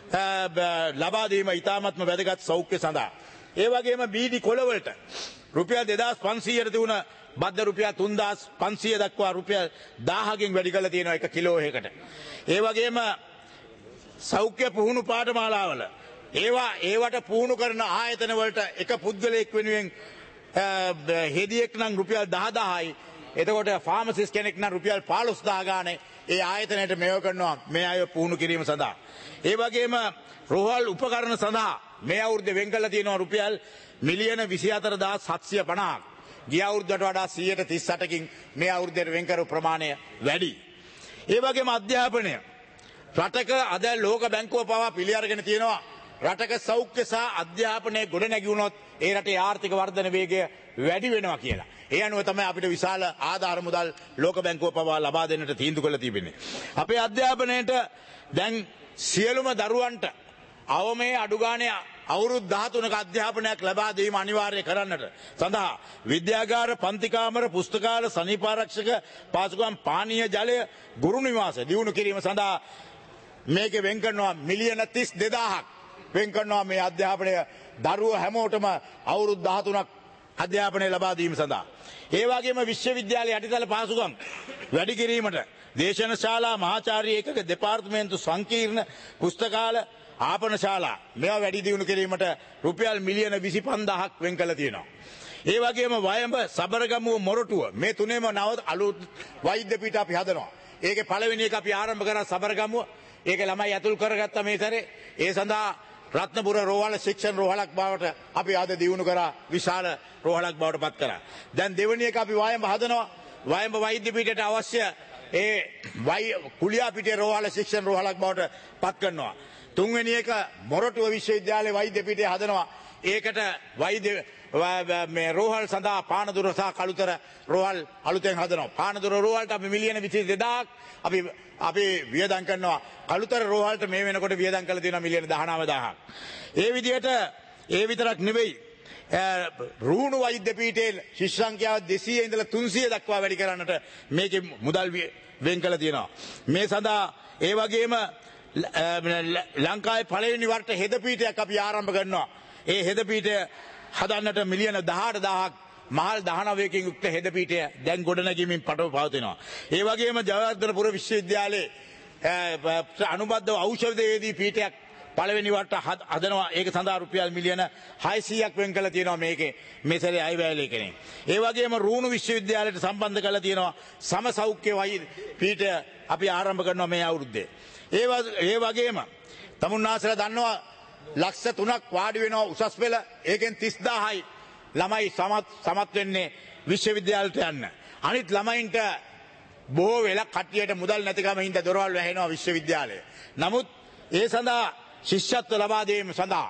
ලබා දීම ඉතාමත්ම වැදගත් සෞඛ්‍ය සඳහා. ඒ වගේම බීඩි කොළ වලට රුපියල් දෙදාස් පන්සියයට තිබුණ බද්ද රුපියල් තුන්දාස් පන්සිය දක්වා රුපියල් දාහකින් වැඩි කරලා තියෙනවා එක කිලෝ එකකට. ඒ වගේම සෞඛ්‍ය පුහුණු පාඨමාලාවල ඒවා ඒවට පුහුණු කරන ආයතන වලට එක පුද්ගලයෙක් වෙනුවෙන් හෙදියෙක් නම් රුපියල් දහදහයි. එතකොට ෆාමසිස්ට් කෙනෙක් නම් රුපියල් පහළොස්දාහ ගානේ ඒ ආයතනයට මේව කරනවා මේ අය පුහුණු කිරීම සඳහා. ඒ වගේම රෝහල් උපකරණ සඳහා මේ අවුරුද්දේ වෙන් කරලා තියෙනවා රුපියල් මිලියන විසිහතර දහස් හත්සිය පනහක්. ගිය අවුරුද්දට වඩා සියයට තිස් අටකින් මේ අවුරුද්දේ වෙන් කරපු ප්‍රමාණය වැඩි. ඒ වගේම අධ්‍යාපනය රටක අද ලෝක බැංකුව පවා පිළි අරගෙන තියෙනවා. රටක සෞඛ්‍ය සහ අධ්‍යාපනය ගොඩ නැගි වුණොත් ඒ රටේ ආර්ථික වර්ධන වේගය වැඩි වෙනවා කියලා. ඒ අනුව තමයි අපිට විශාල ආධාර මුදල් ලෝක බැංකුව පවා ලබා දෙන්නට තීන්දුව කළා තිබෙන්නේ. අපේ අධ්‍යාපනයට දැන් සියලුම දරුවන්ට අවමේ අඩු ගානේ අවුරුදු දහතුනක අධ්‍යාපනයක් ලබා දීම අනිවාර්ය කරන්නට සඳහා විද්‍යාගාර, පන්ති කාමර, පුස්තකාල, සනීපාරක්ෂක පාසුකම්, පානීය ජලය, ගුරු නිවාස දියුණු කිරීම සඳහා මේක වෙන් කරනවා මිලියන තිස් දෙදාහක් වෙන් කරනවා මේ අධ්‍යාපනය දරුවෝ හැමෝටම අවුරුදු දහතුනක් අධ්‍යාපනය ලබා දීම සඳහා. ඒ වගේම විශ්වවිද්‍යාල යටිතල පහසුකම් වැඩි කිරීමට දේශන ශාලා, මහාචාර්ය ඒකක, දෙපාර්තමේන්තු සංකීර්ණ, පුස්තකාල ආපන ශාලා මේවා වැඩි දියුණු කිරීමට රුපියල් මිලියන විසි පන්දාහක් වෙන් කළ තියෙනවා. ඒ වගේම වයඹ සබරගමුව මොරටුව මේ තුනේම නව අලුත් වෛද්‍ය පීඨ අපි හදනවා. ඒකේ පළවෙනි එක අපි ආරම්භ කරා සබරගමුව. ඒක ළමයි ඇතුල් කරගත්ත මේ සැරේ. ඒ සඳහා රත්නපුර රෝහල ශික්ෂණ රෝහලක් බවට අපි අද දියුණු කරා විශාල රෝහලක් බවට පත් කරා. දැන් දෙවෙනි එක අපි වයඹ හදනවා. වයඹ වෛද්‍ය පීඨයට අවශ්‍ය ඒ වයි කුලියා පිටේ රෝහල ශික්ෂණ රෝහලක් බවට පත් කරනවා. තුන්වෙනි එක මොරටුව විශ්වවිද්‍යාලයේ වෛද්‍ය පීඨය හදනවා. ඒකට වෛද්‍ය මේ රෝහල් සඳහා පානදුර සහ කළුතර රෝහල් අලුතෙන් හදනවා. පානදුර රෝහලට අපි මිලියන විසි දෙකක් අපි අපි වියදම් කරනවා. කළුතර රෝහලට මේ වෙනකොට වියදම් කරලා තියෙනවා මිලියන දහනව දහසක්. ඒ විදිහට ඒ විතරක් නෙවෙයි රූණු වෛද්‍ය පීඨයේ ශිෂ්‍ය සංඛ්‍යාව දෙසීය ඉඳලා තුන්සිය දක්වා වැඩි කරන්නට මේකේ මුදල් වෙන් කළ තියෙනවා. මේ සඳහා ඒ වගේම ලංකාවේ පළවෙනි වරට හෙද පීඨයක් අපි ආරම්භ කරනවා. ඒ හෙද පීඨය හදන්නට මිලියන දහඅට දහසක් මහල් දහනවයකින් යුක්ත හෙද පීඨය දැන් ගොඩනැගීමෙන් පටව පවතිනවා. ඒ වගේම ජයවර්ධනපුර විශ්වවිද්‍යාලයේ අනුබද්ධ ඖෂධයේදී පීඨයක් පළවෙනි වරට හදනවා. ඒක සඳහා රුපියල් මිලියන හයසීයක් වෙන් කළ තියෙනවා මේකේ මේ සැරේ අයවැය ලේඛනයේ. ඒ වගේම රූණු විශ්වවිද්‍යාලයට සම්බන්ධ කරලා තියෙනවා සම සෞඛ්‍ය වෛද්‍ය පීඨය අපි ආරම්භ කරනවා මේ අවුරුද්දේ. ඒ ඒ වගේම තමුන්නාසලා දන්නවා ලක්ෂ තුනක් වාඩි වෙනවා උසස් පෙළ. ඒකෙන් තිස් දාහයි ළමයි සමත් සමත් වෙන්නේ විශ්වවිද්‍යාලයට යන්න. අනිත් ළමයින්ට බොහෝ වෙලා කට්ටියට මුදල් නැතිකම හින්දා දොරවල් වැහෙනවා විශ්වවිද්‍යාලය. නමුත් ඒ සඳහා ශිෂ්‍යත්ව ලබා දීම සඳහා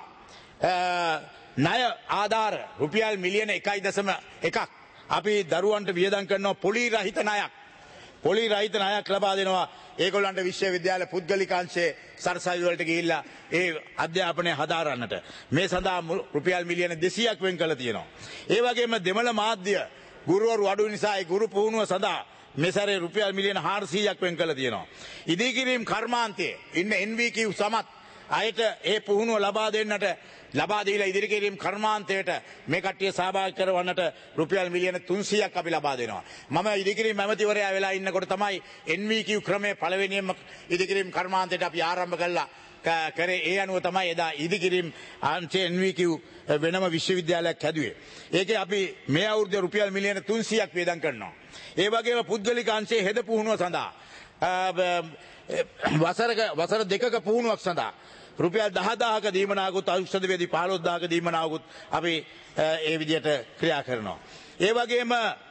ණය ආධාර රුපියල් මිලියන එකයි දශම එකක් අපි දරුවන්ට වියදම් කරනවා. පොලි රහිත ණයක් පොලි රහිත ණයක් ලබා දෙනවා. ඒගොල්ලන්ට විශ්වවිද්‍යාල පුද්ගලිකාංශයේ සරසවි වලට ගිහිල්ලා ඒ අධ්‍යාපනය හදාරන්නට මේ සඳහා රුපියල් මිලියන දෙසීයක් වෙන් කළ තියෙනවා. ඒ වගේම දෙමළ මාධ්‍ය ගුරුවරු අඩු නිසා ඒ ගුරු පුහුණුව සඳහා මේ සැරේ රුපියල් මිලියන හාරසීයක් වෙන් කළ තියෙනවා. ඉදිකිරීම් කර්මාන්තයේ ඉන්න එන් වී කිව් සමත් අයට ඒ පුහුණුව ලබා දෙන්නට ලබා දීලා ඉදිරි කිරීම කර්මාන්තයට මේ කට්ටිය සහභාගී කරවන්නට රුපියල් මිලියන තුන්සීයක් අපි ලබා දෙනවා. මම ඉදිරි කිරීම ඇමතිවරයා වෙලා ඉන්නකොට තමයි එන් වී කිව් ක්‍රමයේ පළවෙනිම ඉදිරි කිරීම කර්මාන්තයට අපි ආරම්භ කළා. කරේ ඒ අනුව තමයි එදා ඉදි කිරීම අංශේ එන් වී කිව් වෙනම විශ්වවිද්‍යාලයක් හැදුවේ. ඒකේ අපි මේ අවුරුද්දේ රුපියල් මිලියන තුන්සීයක් වේදම් කරනවා. ඒ වගේම පුද්ගලික අංශයේ හෙද පුහුණුව සඳහා වසරක වසර දෙකක පුහුණුවක් සඳහා රුපියල් දහදාහක දීමනාවකුත් ඖෂධ වේදී පහළොස්දාහක දීමනාවකුත් අපි ඒ විදිහට ක්‍රියා කරනවා. ඒ වගේම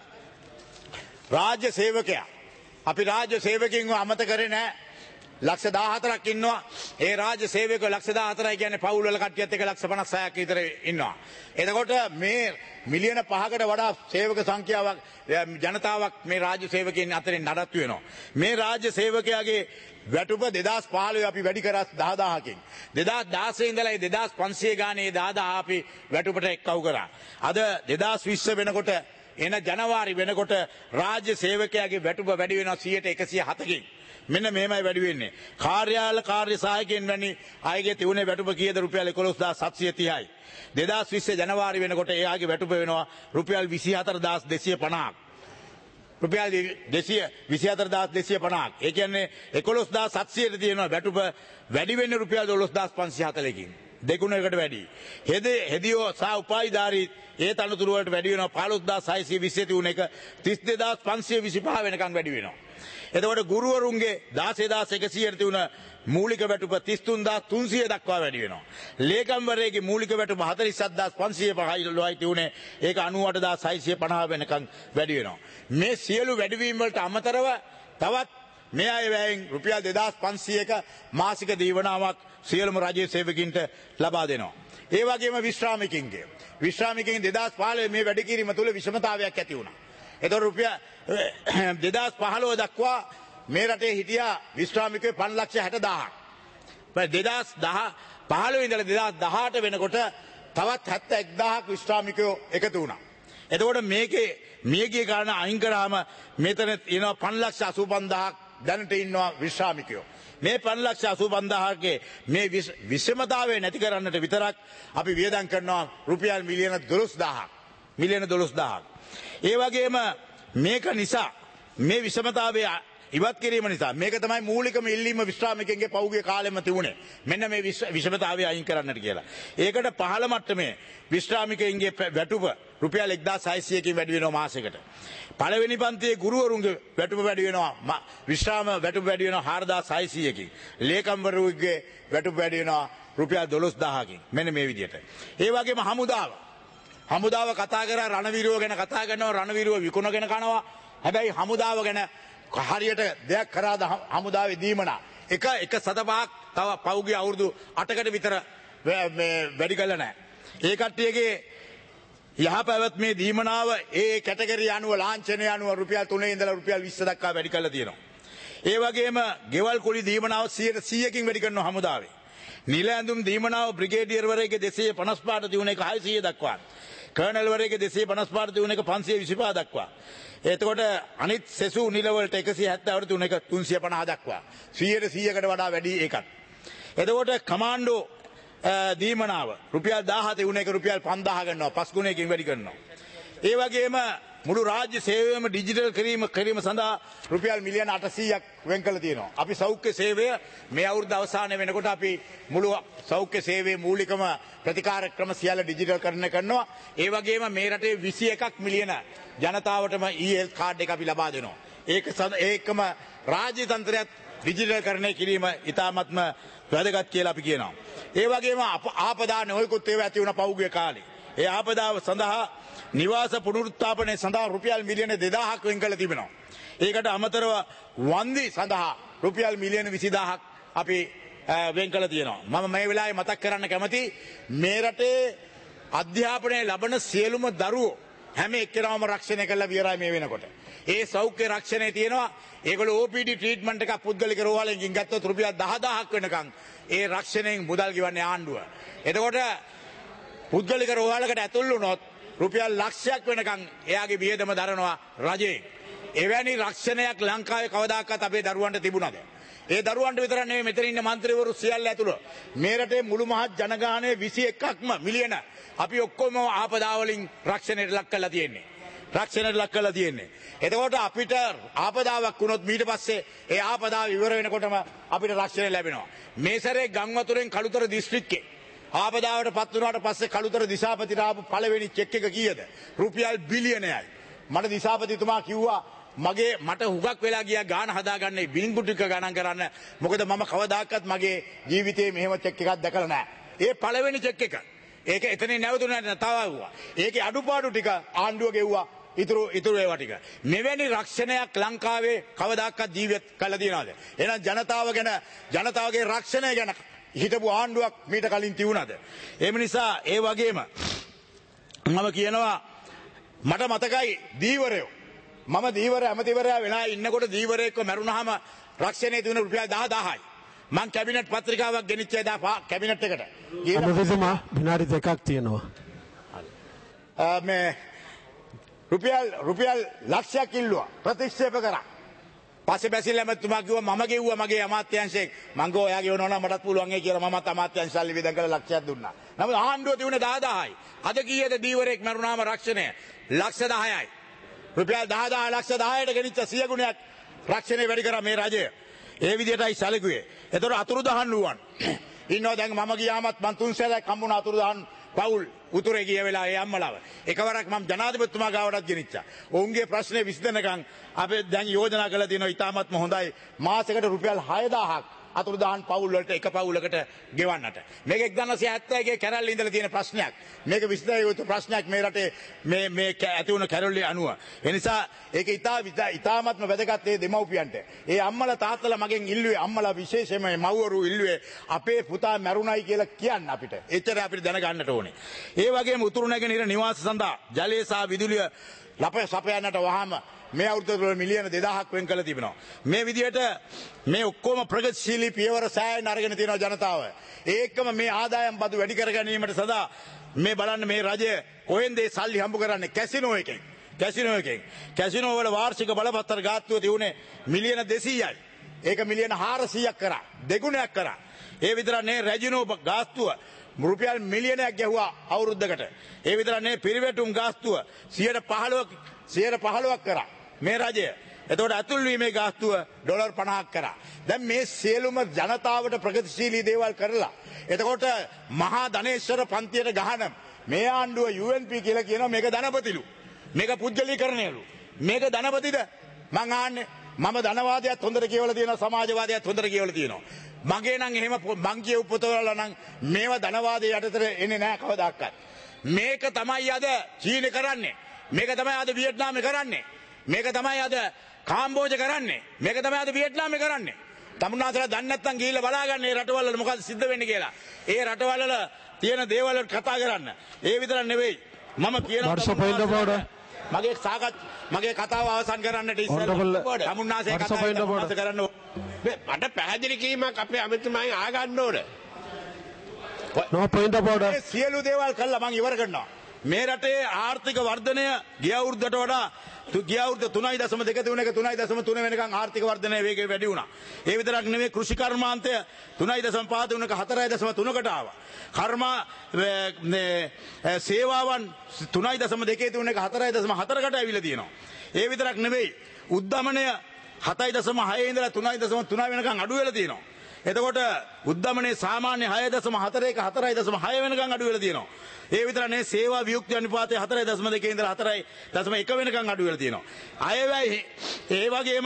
රාජ්‍ය සේවකයා අපි රාජ්‍ය සේවකින්ව අමතක කරේ නැහැ. ලක්ෂ දාහතරක් ඉන්නවා. ඒ රාජ්‍ය සේවකයෝ ලක්ෂ දාහතරයි කියන්නේ පවුල් වල කට්ටියත් එක ලක්ෂ පනස් හයක් විතර ඉන්නවා. එතකොට මේ මිලියන පහකට වඩා සේවක සංඛ්‍යාවක් ජනතාවක් මේ රාජ්‍ය සේවකයන් අතරින් නඩත්තු වෙනවා. මේ රාජ්‍ය සේවකයාගේ වැටුප දෙදාස් පහළොව අපි වැඩි කරා දහදාහකින්. දෙදාස් දාසය ඉඳලා දෙදාස් පන්සිය ගානේ දහදාහ අපි වැටුපට එක්කව කරා. අද දෙදාස් විස්ස වෙනකොට එන ජනවාරි වෙනකොට රාජ්‍ය සේවකයාගේ වැටුප වැඩි වෙනවා සියයට එකසිය හතකින්. මෙන්න මෙහෙමයි වැඩි වෙන්නේ. කාර්යාල කාර්ය සහායකයන් වැනි අයගේ තිබුණේ වැටුප කීයද? රුපියල් එකොළොස්දාස් සත්සිය තිහයි. දෙදාස් විස්ස ජනවාරි වෙනකොට එයාගේ වැටුප වෙනවා රුපියල් විසිහතරදාස් දෙසිය පනහක්. රුපියල් විසිහතරදාස් දෙසිය පනහක්. ඒ කියන්නේ එකොළොස්දාස් සත්සියට තියෙනවා වැටුප වැඩි වෙන්නේ රුපියල් දොළොස්දාස් පන්සිය හතලිහකින්. දෙගුණයකට වැඩි. හෙද හෙදියෝ සහ උපාධිධාරී ඒ තනතුරු වලට වැඩි වෙනවා පහළොස්දාස් හයසිය විස්ස තිබුණ එක තිස් දෙදාස් පන්සිය විසිපහ වෙනකන් වැඩි වෙනවා. එතකොට ගුරුවරුන්ගේ දාසයදාස් එකසියට තිබුණ මූලික වැටුප තිස් තුන්දාස් තුන්සිය දක්වා වැඩි වෙනවා. ලේකම්වරයාගේ මූලික වැටුප හතළිස් හත්දාස් පන්සිය පහයි තිබුණේ ඒක අනූඅටදාස් හයසිය පනහ වෙනකන් වැඩි වෙනවා. මේ සියලු වැඩිවීම් වලට අමතරව තවත් මේ අය වැයෙන් රුපියල් දෙදාස් පන්සියක මාසික දීවනාවක් සියලුම රජයේ සේවකින්ට ලබා දෙනවා. ඒ වගේම විශ්‍රාමිකින්ගේ විශ්‍රාමිකින් දෙදාස් පහළොව මේ වැඩි කිරීම තුළ විෂමතාවයක් ඇති වුණා. එතකොට රුපියල් දෙදාස් පහළොව දක්වා මේ රටේ හිටියා විශ්‍රාමිකයෝ පන්ලක්ෂ හැටදාහක්. දෙදාස් පහළොව ඉඳලා දෙදාස් දහඅට වෙනකොට තවත් හැත්තෑ එක්දාහක් විශ්‍රාමිකයෝ එකතු වුණා. එතකොට මේකේ මියගිය කාරණා අයින් කරාම මෙතන තියෙනවා පන්ලක්ෂ අසූ පන්දාහක් දැනට ඉන්නවා විශ්‍රාමිකයෝ. මේ පන්ලක්ෂ අසූ පන්දාහකගේ මේ විෂමතාවය නැති කරන්නට විතරක් අපි වියදම් කරනවා රුපියල් මිලියන දොළොස්දාහක්. මිලියන දොළොස්දාහක්. ඒ වගේම මේක නිසා මේ විෂමතාවය ඉවත් කිරීම නිසා මේක තමයි මූලිකම ඉල්ලීම විශ්‍රාමිකයන්ගේ පෞද්ගලික කාලෙම තිබුණේ. මෙන්න මේ විෂමතාවය අයින් කරන්නට කියලා. ඒකට පහළ මට්ටමේ විශ්‍රාමිකයන්ගේ වැටුප රුපියල් එක්දාස් හයසීයකින් වැඩි වෙනවා මාසෙකට. පළවෙනි පන්තියේ ගුරුවරුන්ගේ වැටුප වැඩි වෙනවා විශ්‍රාම වැටුප වැඩි වෙනවා හාරදාස් හයසීයකින්. ලේකම්වරුන්ගේ වැටුප වැඩි වෙනවා රුපියල් දොළොස් දහසකින්. මෙන්න මේ විදිහට. ඒ වගේම හමුදාව. හමුදාව කතා කරා රණවිරුව ගැන කතා කරනවා රණවිරුව විකුණගෙන කනවා. හැබැයි හමුදාව ගැන හරියට දෙයක් කරාද හමුදාවේ දීමනා. එක එක සතපහක් තව පෞද්ගලික අවුරුදු අටකට විතර වැඩි කළා නැහැ. ඒ කට්ටියගේ යහපැවැත්මේ දීමනාව ඒ කැටගරිය අනුව ලාංඡනය අනුව රුපියල් තුනේ ඉඳලා රුපියල් විස්ස දක්වා වැඩි කරලා තියෙනවා. ඒ වගේම ගෙවල් කුලි දීමනාව සියයට සීයකින් වැඩි කරනවා හමුදාවේ. නිල ඇඳුම් දීමනාව බ්‍රිගේඩියර්වරයෙක්ගේ දෙසිය පනස් පහට තියුණ එක හයසීය දක්වා. කර්නල්වරයෙක්ගේ දෙසිය පනස් පහට තියුණ එක පන්සිය විසිපහ දක්වා. එතකොට අනිත් සෙසු නිලවලට එකසිය හැත්තෑවට තියුණ එක තුන්සිය පනහ දක්වා. සීයට සීයකට වඩා වැඩි එකක්. එතකොට කමාන්ඩෝ දීමනාව රුපියල් දාහ තියුණ එක රුපියල් පන්දාහ ගන්නවා පස් ගුණයකින් වැඩි කරනවා. ඒ වගේම මුළු රාජ්‍ය සේවයම ඩිජිටල් කිරීම කිරීම සඳහා රුපියල් මිලියන අටසීයක් වෙන් කළ තියෙනවා. අපි සෞඛ්‍ය සේවය මේ අවුරුද්ද අවසානයේ වෙනකොට අපි මුළු සෞඛ්‍ය සේවයේ මූලිකම ප්‍රතිකාර ක්‍රම සියල්ල ඩිජිටල් කරන කරනවා. ඒ වගේම මේ රටේ විසි එකක් මිලියන ජනතාවටම ඊ හෙල්ත් කාඩ් එක අපි ලබා දෙනවා. ඒක ඒකම රාජ්‍ය තන්ත්‍රයත් ඩිජිටල් කරණය කිරීම ඉතාමත්ම වැදගත් කියලා අපි කියනවා. ඒ වගේම ආපදා නොයෙකුත් ඒවා ඇති වුණ පෞද්ගලික කාලේ. ඒ ආපදාව සඳහා නිවාස පුනරුත්ථාපනය සඳහා රුපියල් මිලියන දෙදාහක් වෙන් කළ තිබෙනවා. ඒකට අමතරව වන්දි සඳහා රුපියල් මිලියන විසිදාහක් අපි වෙන් කළ තියෙනවා. මම මේ වෙලාවේ මතක් කරන්න කැමති මේ රටේ අධ්‍යාපනය ලබන සියලුම දරුවෝ හැම එක්කෙනාම රක්ෂණය කළ විතරයි මේ වෙනකොට. ඒ සෞඛ්‍ය රක්ෂණය තියෙනවා. ඒගොල්ලෝ ඕ පී ඩී ට්‍රීට්මන්ට් එකක් පුද්ගලික රෝහලකින් ගත්තොත් රුපියල් දහදාහක් වෙනකන් ඒ රක්ෂණයෙන් මුදල් ගෙවන්නේ ආණ්ඩුව. එතකොට පුද්ගලික රෝහලකට ඇතුල් වුණොත් රුපියල් ලක්ෂයක් වෙනකන් එයාගේ වියදම දරනවා රජයෙන්. එවැනි රක්ෂණයක් ලංකාවේ කවදාකවත් අපේ දරුවන්ට තිබුණාද? ඒ දරුවන්ට විතර නෙවෙයි මෙතන ඉන්න മന്ത്രിවරු සියල්ල ඇතුළු මේ රටේ මුළු මහත් ජනගහනයේ විසි එකක්ම මිලියන අපි ඔක්කොම ආපදා වලින් රක්ෂණයට ලක් කරලා තියෙන්නේ. රක්ෂණයට ලක් කරලා තියෙන්නේ. එතකොට අපිට ආපදාවක් වුණොත් ඊට පස්සේ ඒ ආපදාව ඉවර වෙනකොටම අපිට රක්ෂණය ලැබෙනවා. මේ සැරේ ගංවතුරෙන් කළුතර දිස්ත්‍රික්කේ ආපදාවට පත් වුණාට පස්සේ කළුතර දිසාපතිට ආපු පළවෙනි චෙක් එක කීයද? රුපියල් බිලියනයයි. මට දිසාපතිතුමා කිව්වා මගේ මට හුඟක් වෙලා ගියා ගාන හදාගන්නේ බිලිංගු ටික ගණන් කරන්න. මොකද මම කවදාකවත් මගේ ජීවිතේ මෙහෙම චෙක් එකක් දැකලා නැහැ. ඒ පළවෙනි චෙක් එක. ඒක එතනින් නැවතුනේ නැහැ තව ආවා. ඒකේ අඩුපාඩු ටික ආණ්ඩුව ගෙව්වා. ඉතුරු ඉතුරු ඒවා ටික. මෙවැනි රක්ෂණයක් ලංකාවේ කවදාකවත් ජීවත් කළා දිනවද? එහෙනම් ජනතාව ගැන ජනතාවගේ රක්ෂණය ගැන හිටපු ආණ්ඩුවක් මීට කලින් තියුණාද? එහෙම නිසා ඒ වගේම මම කියනවා මට මතකයි දීවරයෝ මම දීවර ඇමතිවරයා වෙලා ඉන්නකොට දීවරයෙක්ව මැරුණාම රක්ෂණය දුන්න රුපියල් දහදාහයි. මං කැබිනට් පත්‍රිකාවක් ගෙනිච්ච එදා කැබිනට් එකට. අමතතුමා විනාඩි දෙකක් තියෙනවා. මේ රුපියල් රුපියල් ලක්ෂයක් ඉල්ලුවා ප්‍රතික්ෂේප කරා. පස්සේ බැසිල් ඇමතුමා කිව්වා මම ගෙව්වා මගේ අමාත්‍යාංශයෙන් මං ගෝ ඔයා ගෙවනවා නම් මටත් පුළුවන් ඒ කියලා මමත් අමාත්‍යාංශ සල්ලි විදන් කරලා ලක්ෂයක් දුන්නා. නමුත් ආණ්ඩුව තියුනේ දහදාහයි. අද කීයද දීවරයෙක් මරුණාම රක්ෂණය? ලක්ෂ දහයයි. රුපියල් දහදාහ ලක්ෂ දහයට ගෙනිච්ච සිය ගුණයක් රක්ෂණය වැඩි කරා මේ රජය. ඒ විදිහටයි සැලකුවේ. ඒතර අතුරුදහන් වුණා. ඉන්නවා දැන් මම ගියාමත් මං තුන් සැරයක් හම්බුණා අතුරුදහන් පවුල් උතුරේ ගිය වෙලාව ඒ අම්මලාව. එකවරක් මම ජනාධිපතිතුමා ගාවටත් ගෙනිච්චා. ඔවුන්ගේ ප්‍රශ්නේ විසඳනකම් අපි දැන් යෝජනා කරලා තියෙනවා ඉතාමත්ම හොඳයි. මාසෙකට රුපියල් හයදාහක් අතුරුදහන් පවුල් වලට එක පවුලකට ගෙවන්නට. මේක එක්දාසය හැත්තෑගේ කැරල්ල ඉඳලා තියෙන ප්‍රශ්නයක්. මේක විසඳිය යුතු ප්‍රශ්නයක් මේ රටේ මේ මේ ඇති වුණ කැරල්ලේ අනුව. ඒ නිසා ඒක ඉතා ඉතාමත්ම වැදගත් ඒ දෙමව්පියන්ට. ඒ අම්මලා තාත්තලා මගෙන් ඉල්ලුවේ අම්මලා විශේෂයෙන්ම මව්වරු ඉල්ලුවේ අපේ පුතා මැරුණයි කියලා කියන්න අපිට. එච්චර අපිට දැනගන්නට ඕනේ. ඒ වගේම උතුරු නැගෙනහිර නිවාස සඳහා ජලය සහ විදුලිය ලප සපයන්නට වහාම මේ අවුරුද්දේ මිලියන දෙදාහක් වෙන් කළ තිබෙනවා. මේ විදිහට මේ ඔක්කොම ප්‍රගතිශීලී පියවර සෑහෙන අරගෙන තියෙනවා ජනතාව. ඒකම මේ ආදායම් බදු වැඩි කර ගැනීමට සදා මේ බලන්න මේ රජය කොහෙන්ද ඒ සල්ලි හම්බ කරන්නේ? කැසිනෝ එකෙන්. කැසිනෝ එකෙන්. කැසිනෝ වල වාර්ෂික බලපත්‍ර ගාස්තුව තියුනේ මිලියන දෙසීයයි. ඒක මිලියන හාරසීයක් කරා. දෙගුණයක් කරා. ඒ විතර නේ රැජිනෝ ගාස්තුව රුපියල් මිලියනයක් ගැහුවා අවුරුද්දකට. ඒ විතර නේ පිරිවැටුම් ගාස්තුව සියයට පහළොවක් සියයට පහළොවක් කරා. මේ රජය එතකොට ඇතුල්වීමේ ගාස්තුව ඩොලර් පනහක් කරා. දැන් මේ සියලුම ජනතාවට ප්‍රගතිශීලී දේවල් කරලා එතකොට මහා ධනේශ්වර පන්තියට ගහන මේ ආණ්ඩුව යූ එන් පී කියලා කියනවා මේක ධනපතිලු. මේක පුජ්‍යලීකරණයලු. මේක ධනපතිද? මං ආන්නේ මම ධනවාදයත් හොඳට කියවලා තියෙනවා සමාජවාදයත් හොඳට කියවලා තියෙනවා. මගේ නම් එහෙම මං කියව පොතවල නම් මේවා ධනවාදයේ යටතට එන්නේ නැහැ කවදාවත්. මේක තමයි අද චීන කරන්නේ. මේක තමයි අද වියට්නාම කරන්නේ. මේක තමයි අද කාම්බෝජ කරන්නේ. මේක තමයි අද වියට්නාම කරන්නේ. තමුන්නාසලා දන්නේ නැත්නම් ගිහිල්ලා බලාගන්න මේ රටවල වල මොකද සිද්ධ වෙන්නේ කියලා. ඒ රටවල වල තියෙන දේවල් වලට කතා කරන්න. ඒ විතරක් නෙවෙයි. මම කියනවා මගේ සාකච්ඡා මගේ කතාව අවසන් කරන්නට ඉස්සෙල්ලා තමුන්නාසේ කතාව කරන්න මට පැහැදිලි කිරීමක් අපේ අමිතුමායි ආගන්න ඕන. No point about it. සියලු දේවල් කළා මම ඉවර කරනවා. මේ රටේ ආර්ථික වර්ධනය ගිය අවුරුද්දට වඩා ගිය අවුරුද්ද තුනයි දශම දෙක තුන එක තුනයි දශම තුන වෙනකන් ආර්ථික වර්ධනයේ වේගය වැඩි වුණා. ඒ විතරක් නෙවෙයි කෘෂි කර්මාන්තය තුනයි දශම පහ තුනක හතරයි දශම තුනකට ආවා. කර්මා සේවාවන් තුනයි දශම දෙක තුන එක හතරයි දශම හතරකට ඇවිල්ලා තියෙනවා. ඒ විතරක් නෙවෙයි උද්දමනය හතයි දශම හය ඉඳලා තුනයි දශම තුන වෙනකන් අඩු වෙලා තියෙනවා. එතකොට උද්දමනයේ සාමාන්‍ය හය දශම හතර එක හතරයි දශම හය වෙනකන් අඩු වෙලා තියෙනවා. ඒ විතර නේ සේවා වියුක්ති අනුපාතය හතරයි දශම දෙක ඉඳලා හතරයි දශම එක වෙනකන් අඩු වෙලා තියෙනවා. අයවැයි ඒ වගේම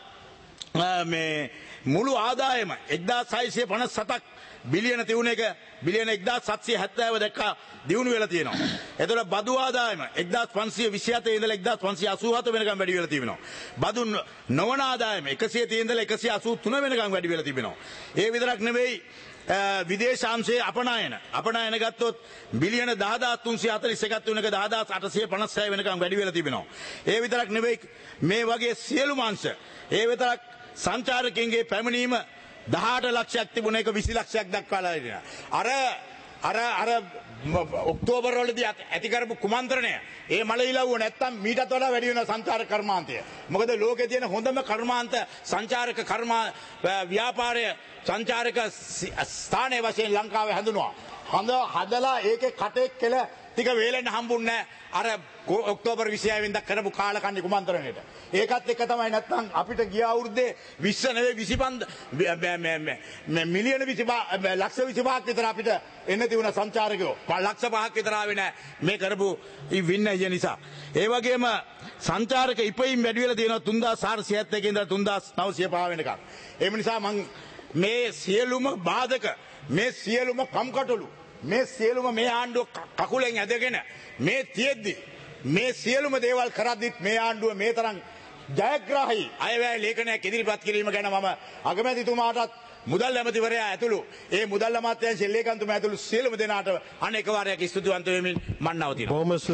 මේ මුළු ආදායම එක්දාස් හයසිය පනස් සතක් බිලියන තියුණ එක බිලියන එක්දාස් සත්සිය හැත්තෑව දක්වා දියුණු වෙලා තියෙනවා. එතකොට බදු ආදායම එක්දාස් පන්සිය විසි හතේ ඉඳලා එක්දාස් පන්සිය අසූ හත වෙනකම් වැඩි වෙලා තිබෙනවා. බදු නොවන ආදායම එකසිය තිය ඉඳලා එකසිය අසූ තුන වෙනකම් වැඩි වෙලා තිබෙනවා. ඒ විතරක් නෙවෙයි විදේශාංශයේ අපනයන අපනයන ගත්තොත් බිලියන දහදාස් තුන්සිය හතළිස් එකක් තුනක දහදාස් අටසිය පනස් හය වෙනකම් වැඩි වෙලා තිබෙනවා. ඒ විතරක් නෙවෙයි මේ වගේ සියලුම අංශ ඒ විතරක් සංචාරකයන්ගේ පැමිණීම දහඅට ලක්ෂයක් තිබුණ එක විසි ලක්ෂයක් දක්වාලා ඉන්නවා. අර අර අර ඔක්තෝබර් වලදී ඇති කරපු කුමන්ත්‍රණය ඒ මල ඉලව්ව නැත්තම් මීටත් වඩා වැඩි වෙන සංචාරක කර්මාන්තය. මොකද ලෝකේ තියෙන හොඳම කර්මාන්ත සංචාරක කර්මා ව්‍යාපාරය සංචාරක ස්ථානයේ වශයෙන් ලංකාවේ හඳුන්වනවා. හොඳ හදලා ඒකේ කටේ කෙල ටික වේලෙන්න හම්බුන්නේ අර ඔක්තෝබර් විසිහය වෙනිදා කරපු කාලකන්ණි කුමන්ත්‍රණයට. ඒකත් එක්ක තමයි නැත්තම් අපිට ගිය අවුරුද්දේ විස්ස නෙවෙයි විසිපන්ද මිලියන විසිපහ ලක්ෂ විසිපහක් විතර අපිට එන්න තිබුණ සංචාරකයෝ. ලක්ෂ පහක් විතර ආවේ නැහැ මේ කරපු වින්නය නිසා. ඒ වගේම සංචාරක ඉපයීම් වැඩි වෙලා තියෙනවා තුන්දාස් හාරසිය හැත්තෑ ඉඳලා තුන්දාස් නවසිය පහ වෙනකම්. ඒ නිසා මම මේ සියලුම බාධක මේ සියලුම කම්කටොළු මේ සියලුම මේ ආණ්ඩුව කකුලෙන් ඇදගෙන මේ තියෙද්දි මේ සියලුම දේවල් කරද්දිත් මේ ආණ්ඩුව මේ තරම් ජයග්‍රාහී අයවැය ලේඛනයක් ඉදිරිපත් කිරීම ගැන මම අගමැතිතුමාටත් මුදල් ඇමතිවරයා ඇතුළු ඒ මුදල් අමාත්‍යාංශ ලේකම්තුමා ඇතුළු සියලුම දෙනාට අනෙක් වාරයක් ස්තුතිවන්ත වෙමින් මම නවතිනවා.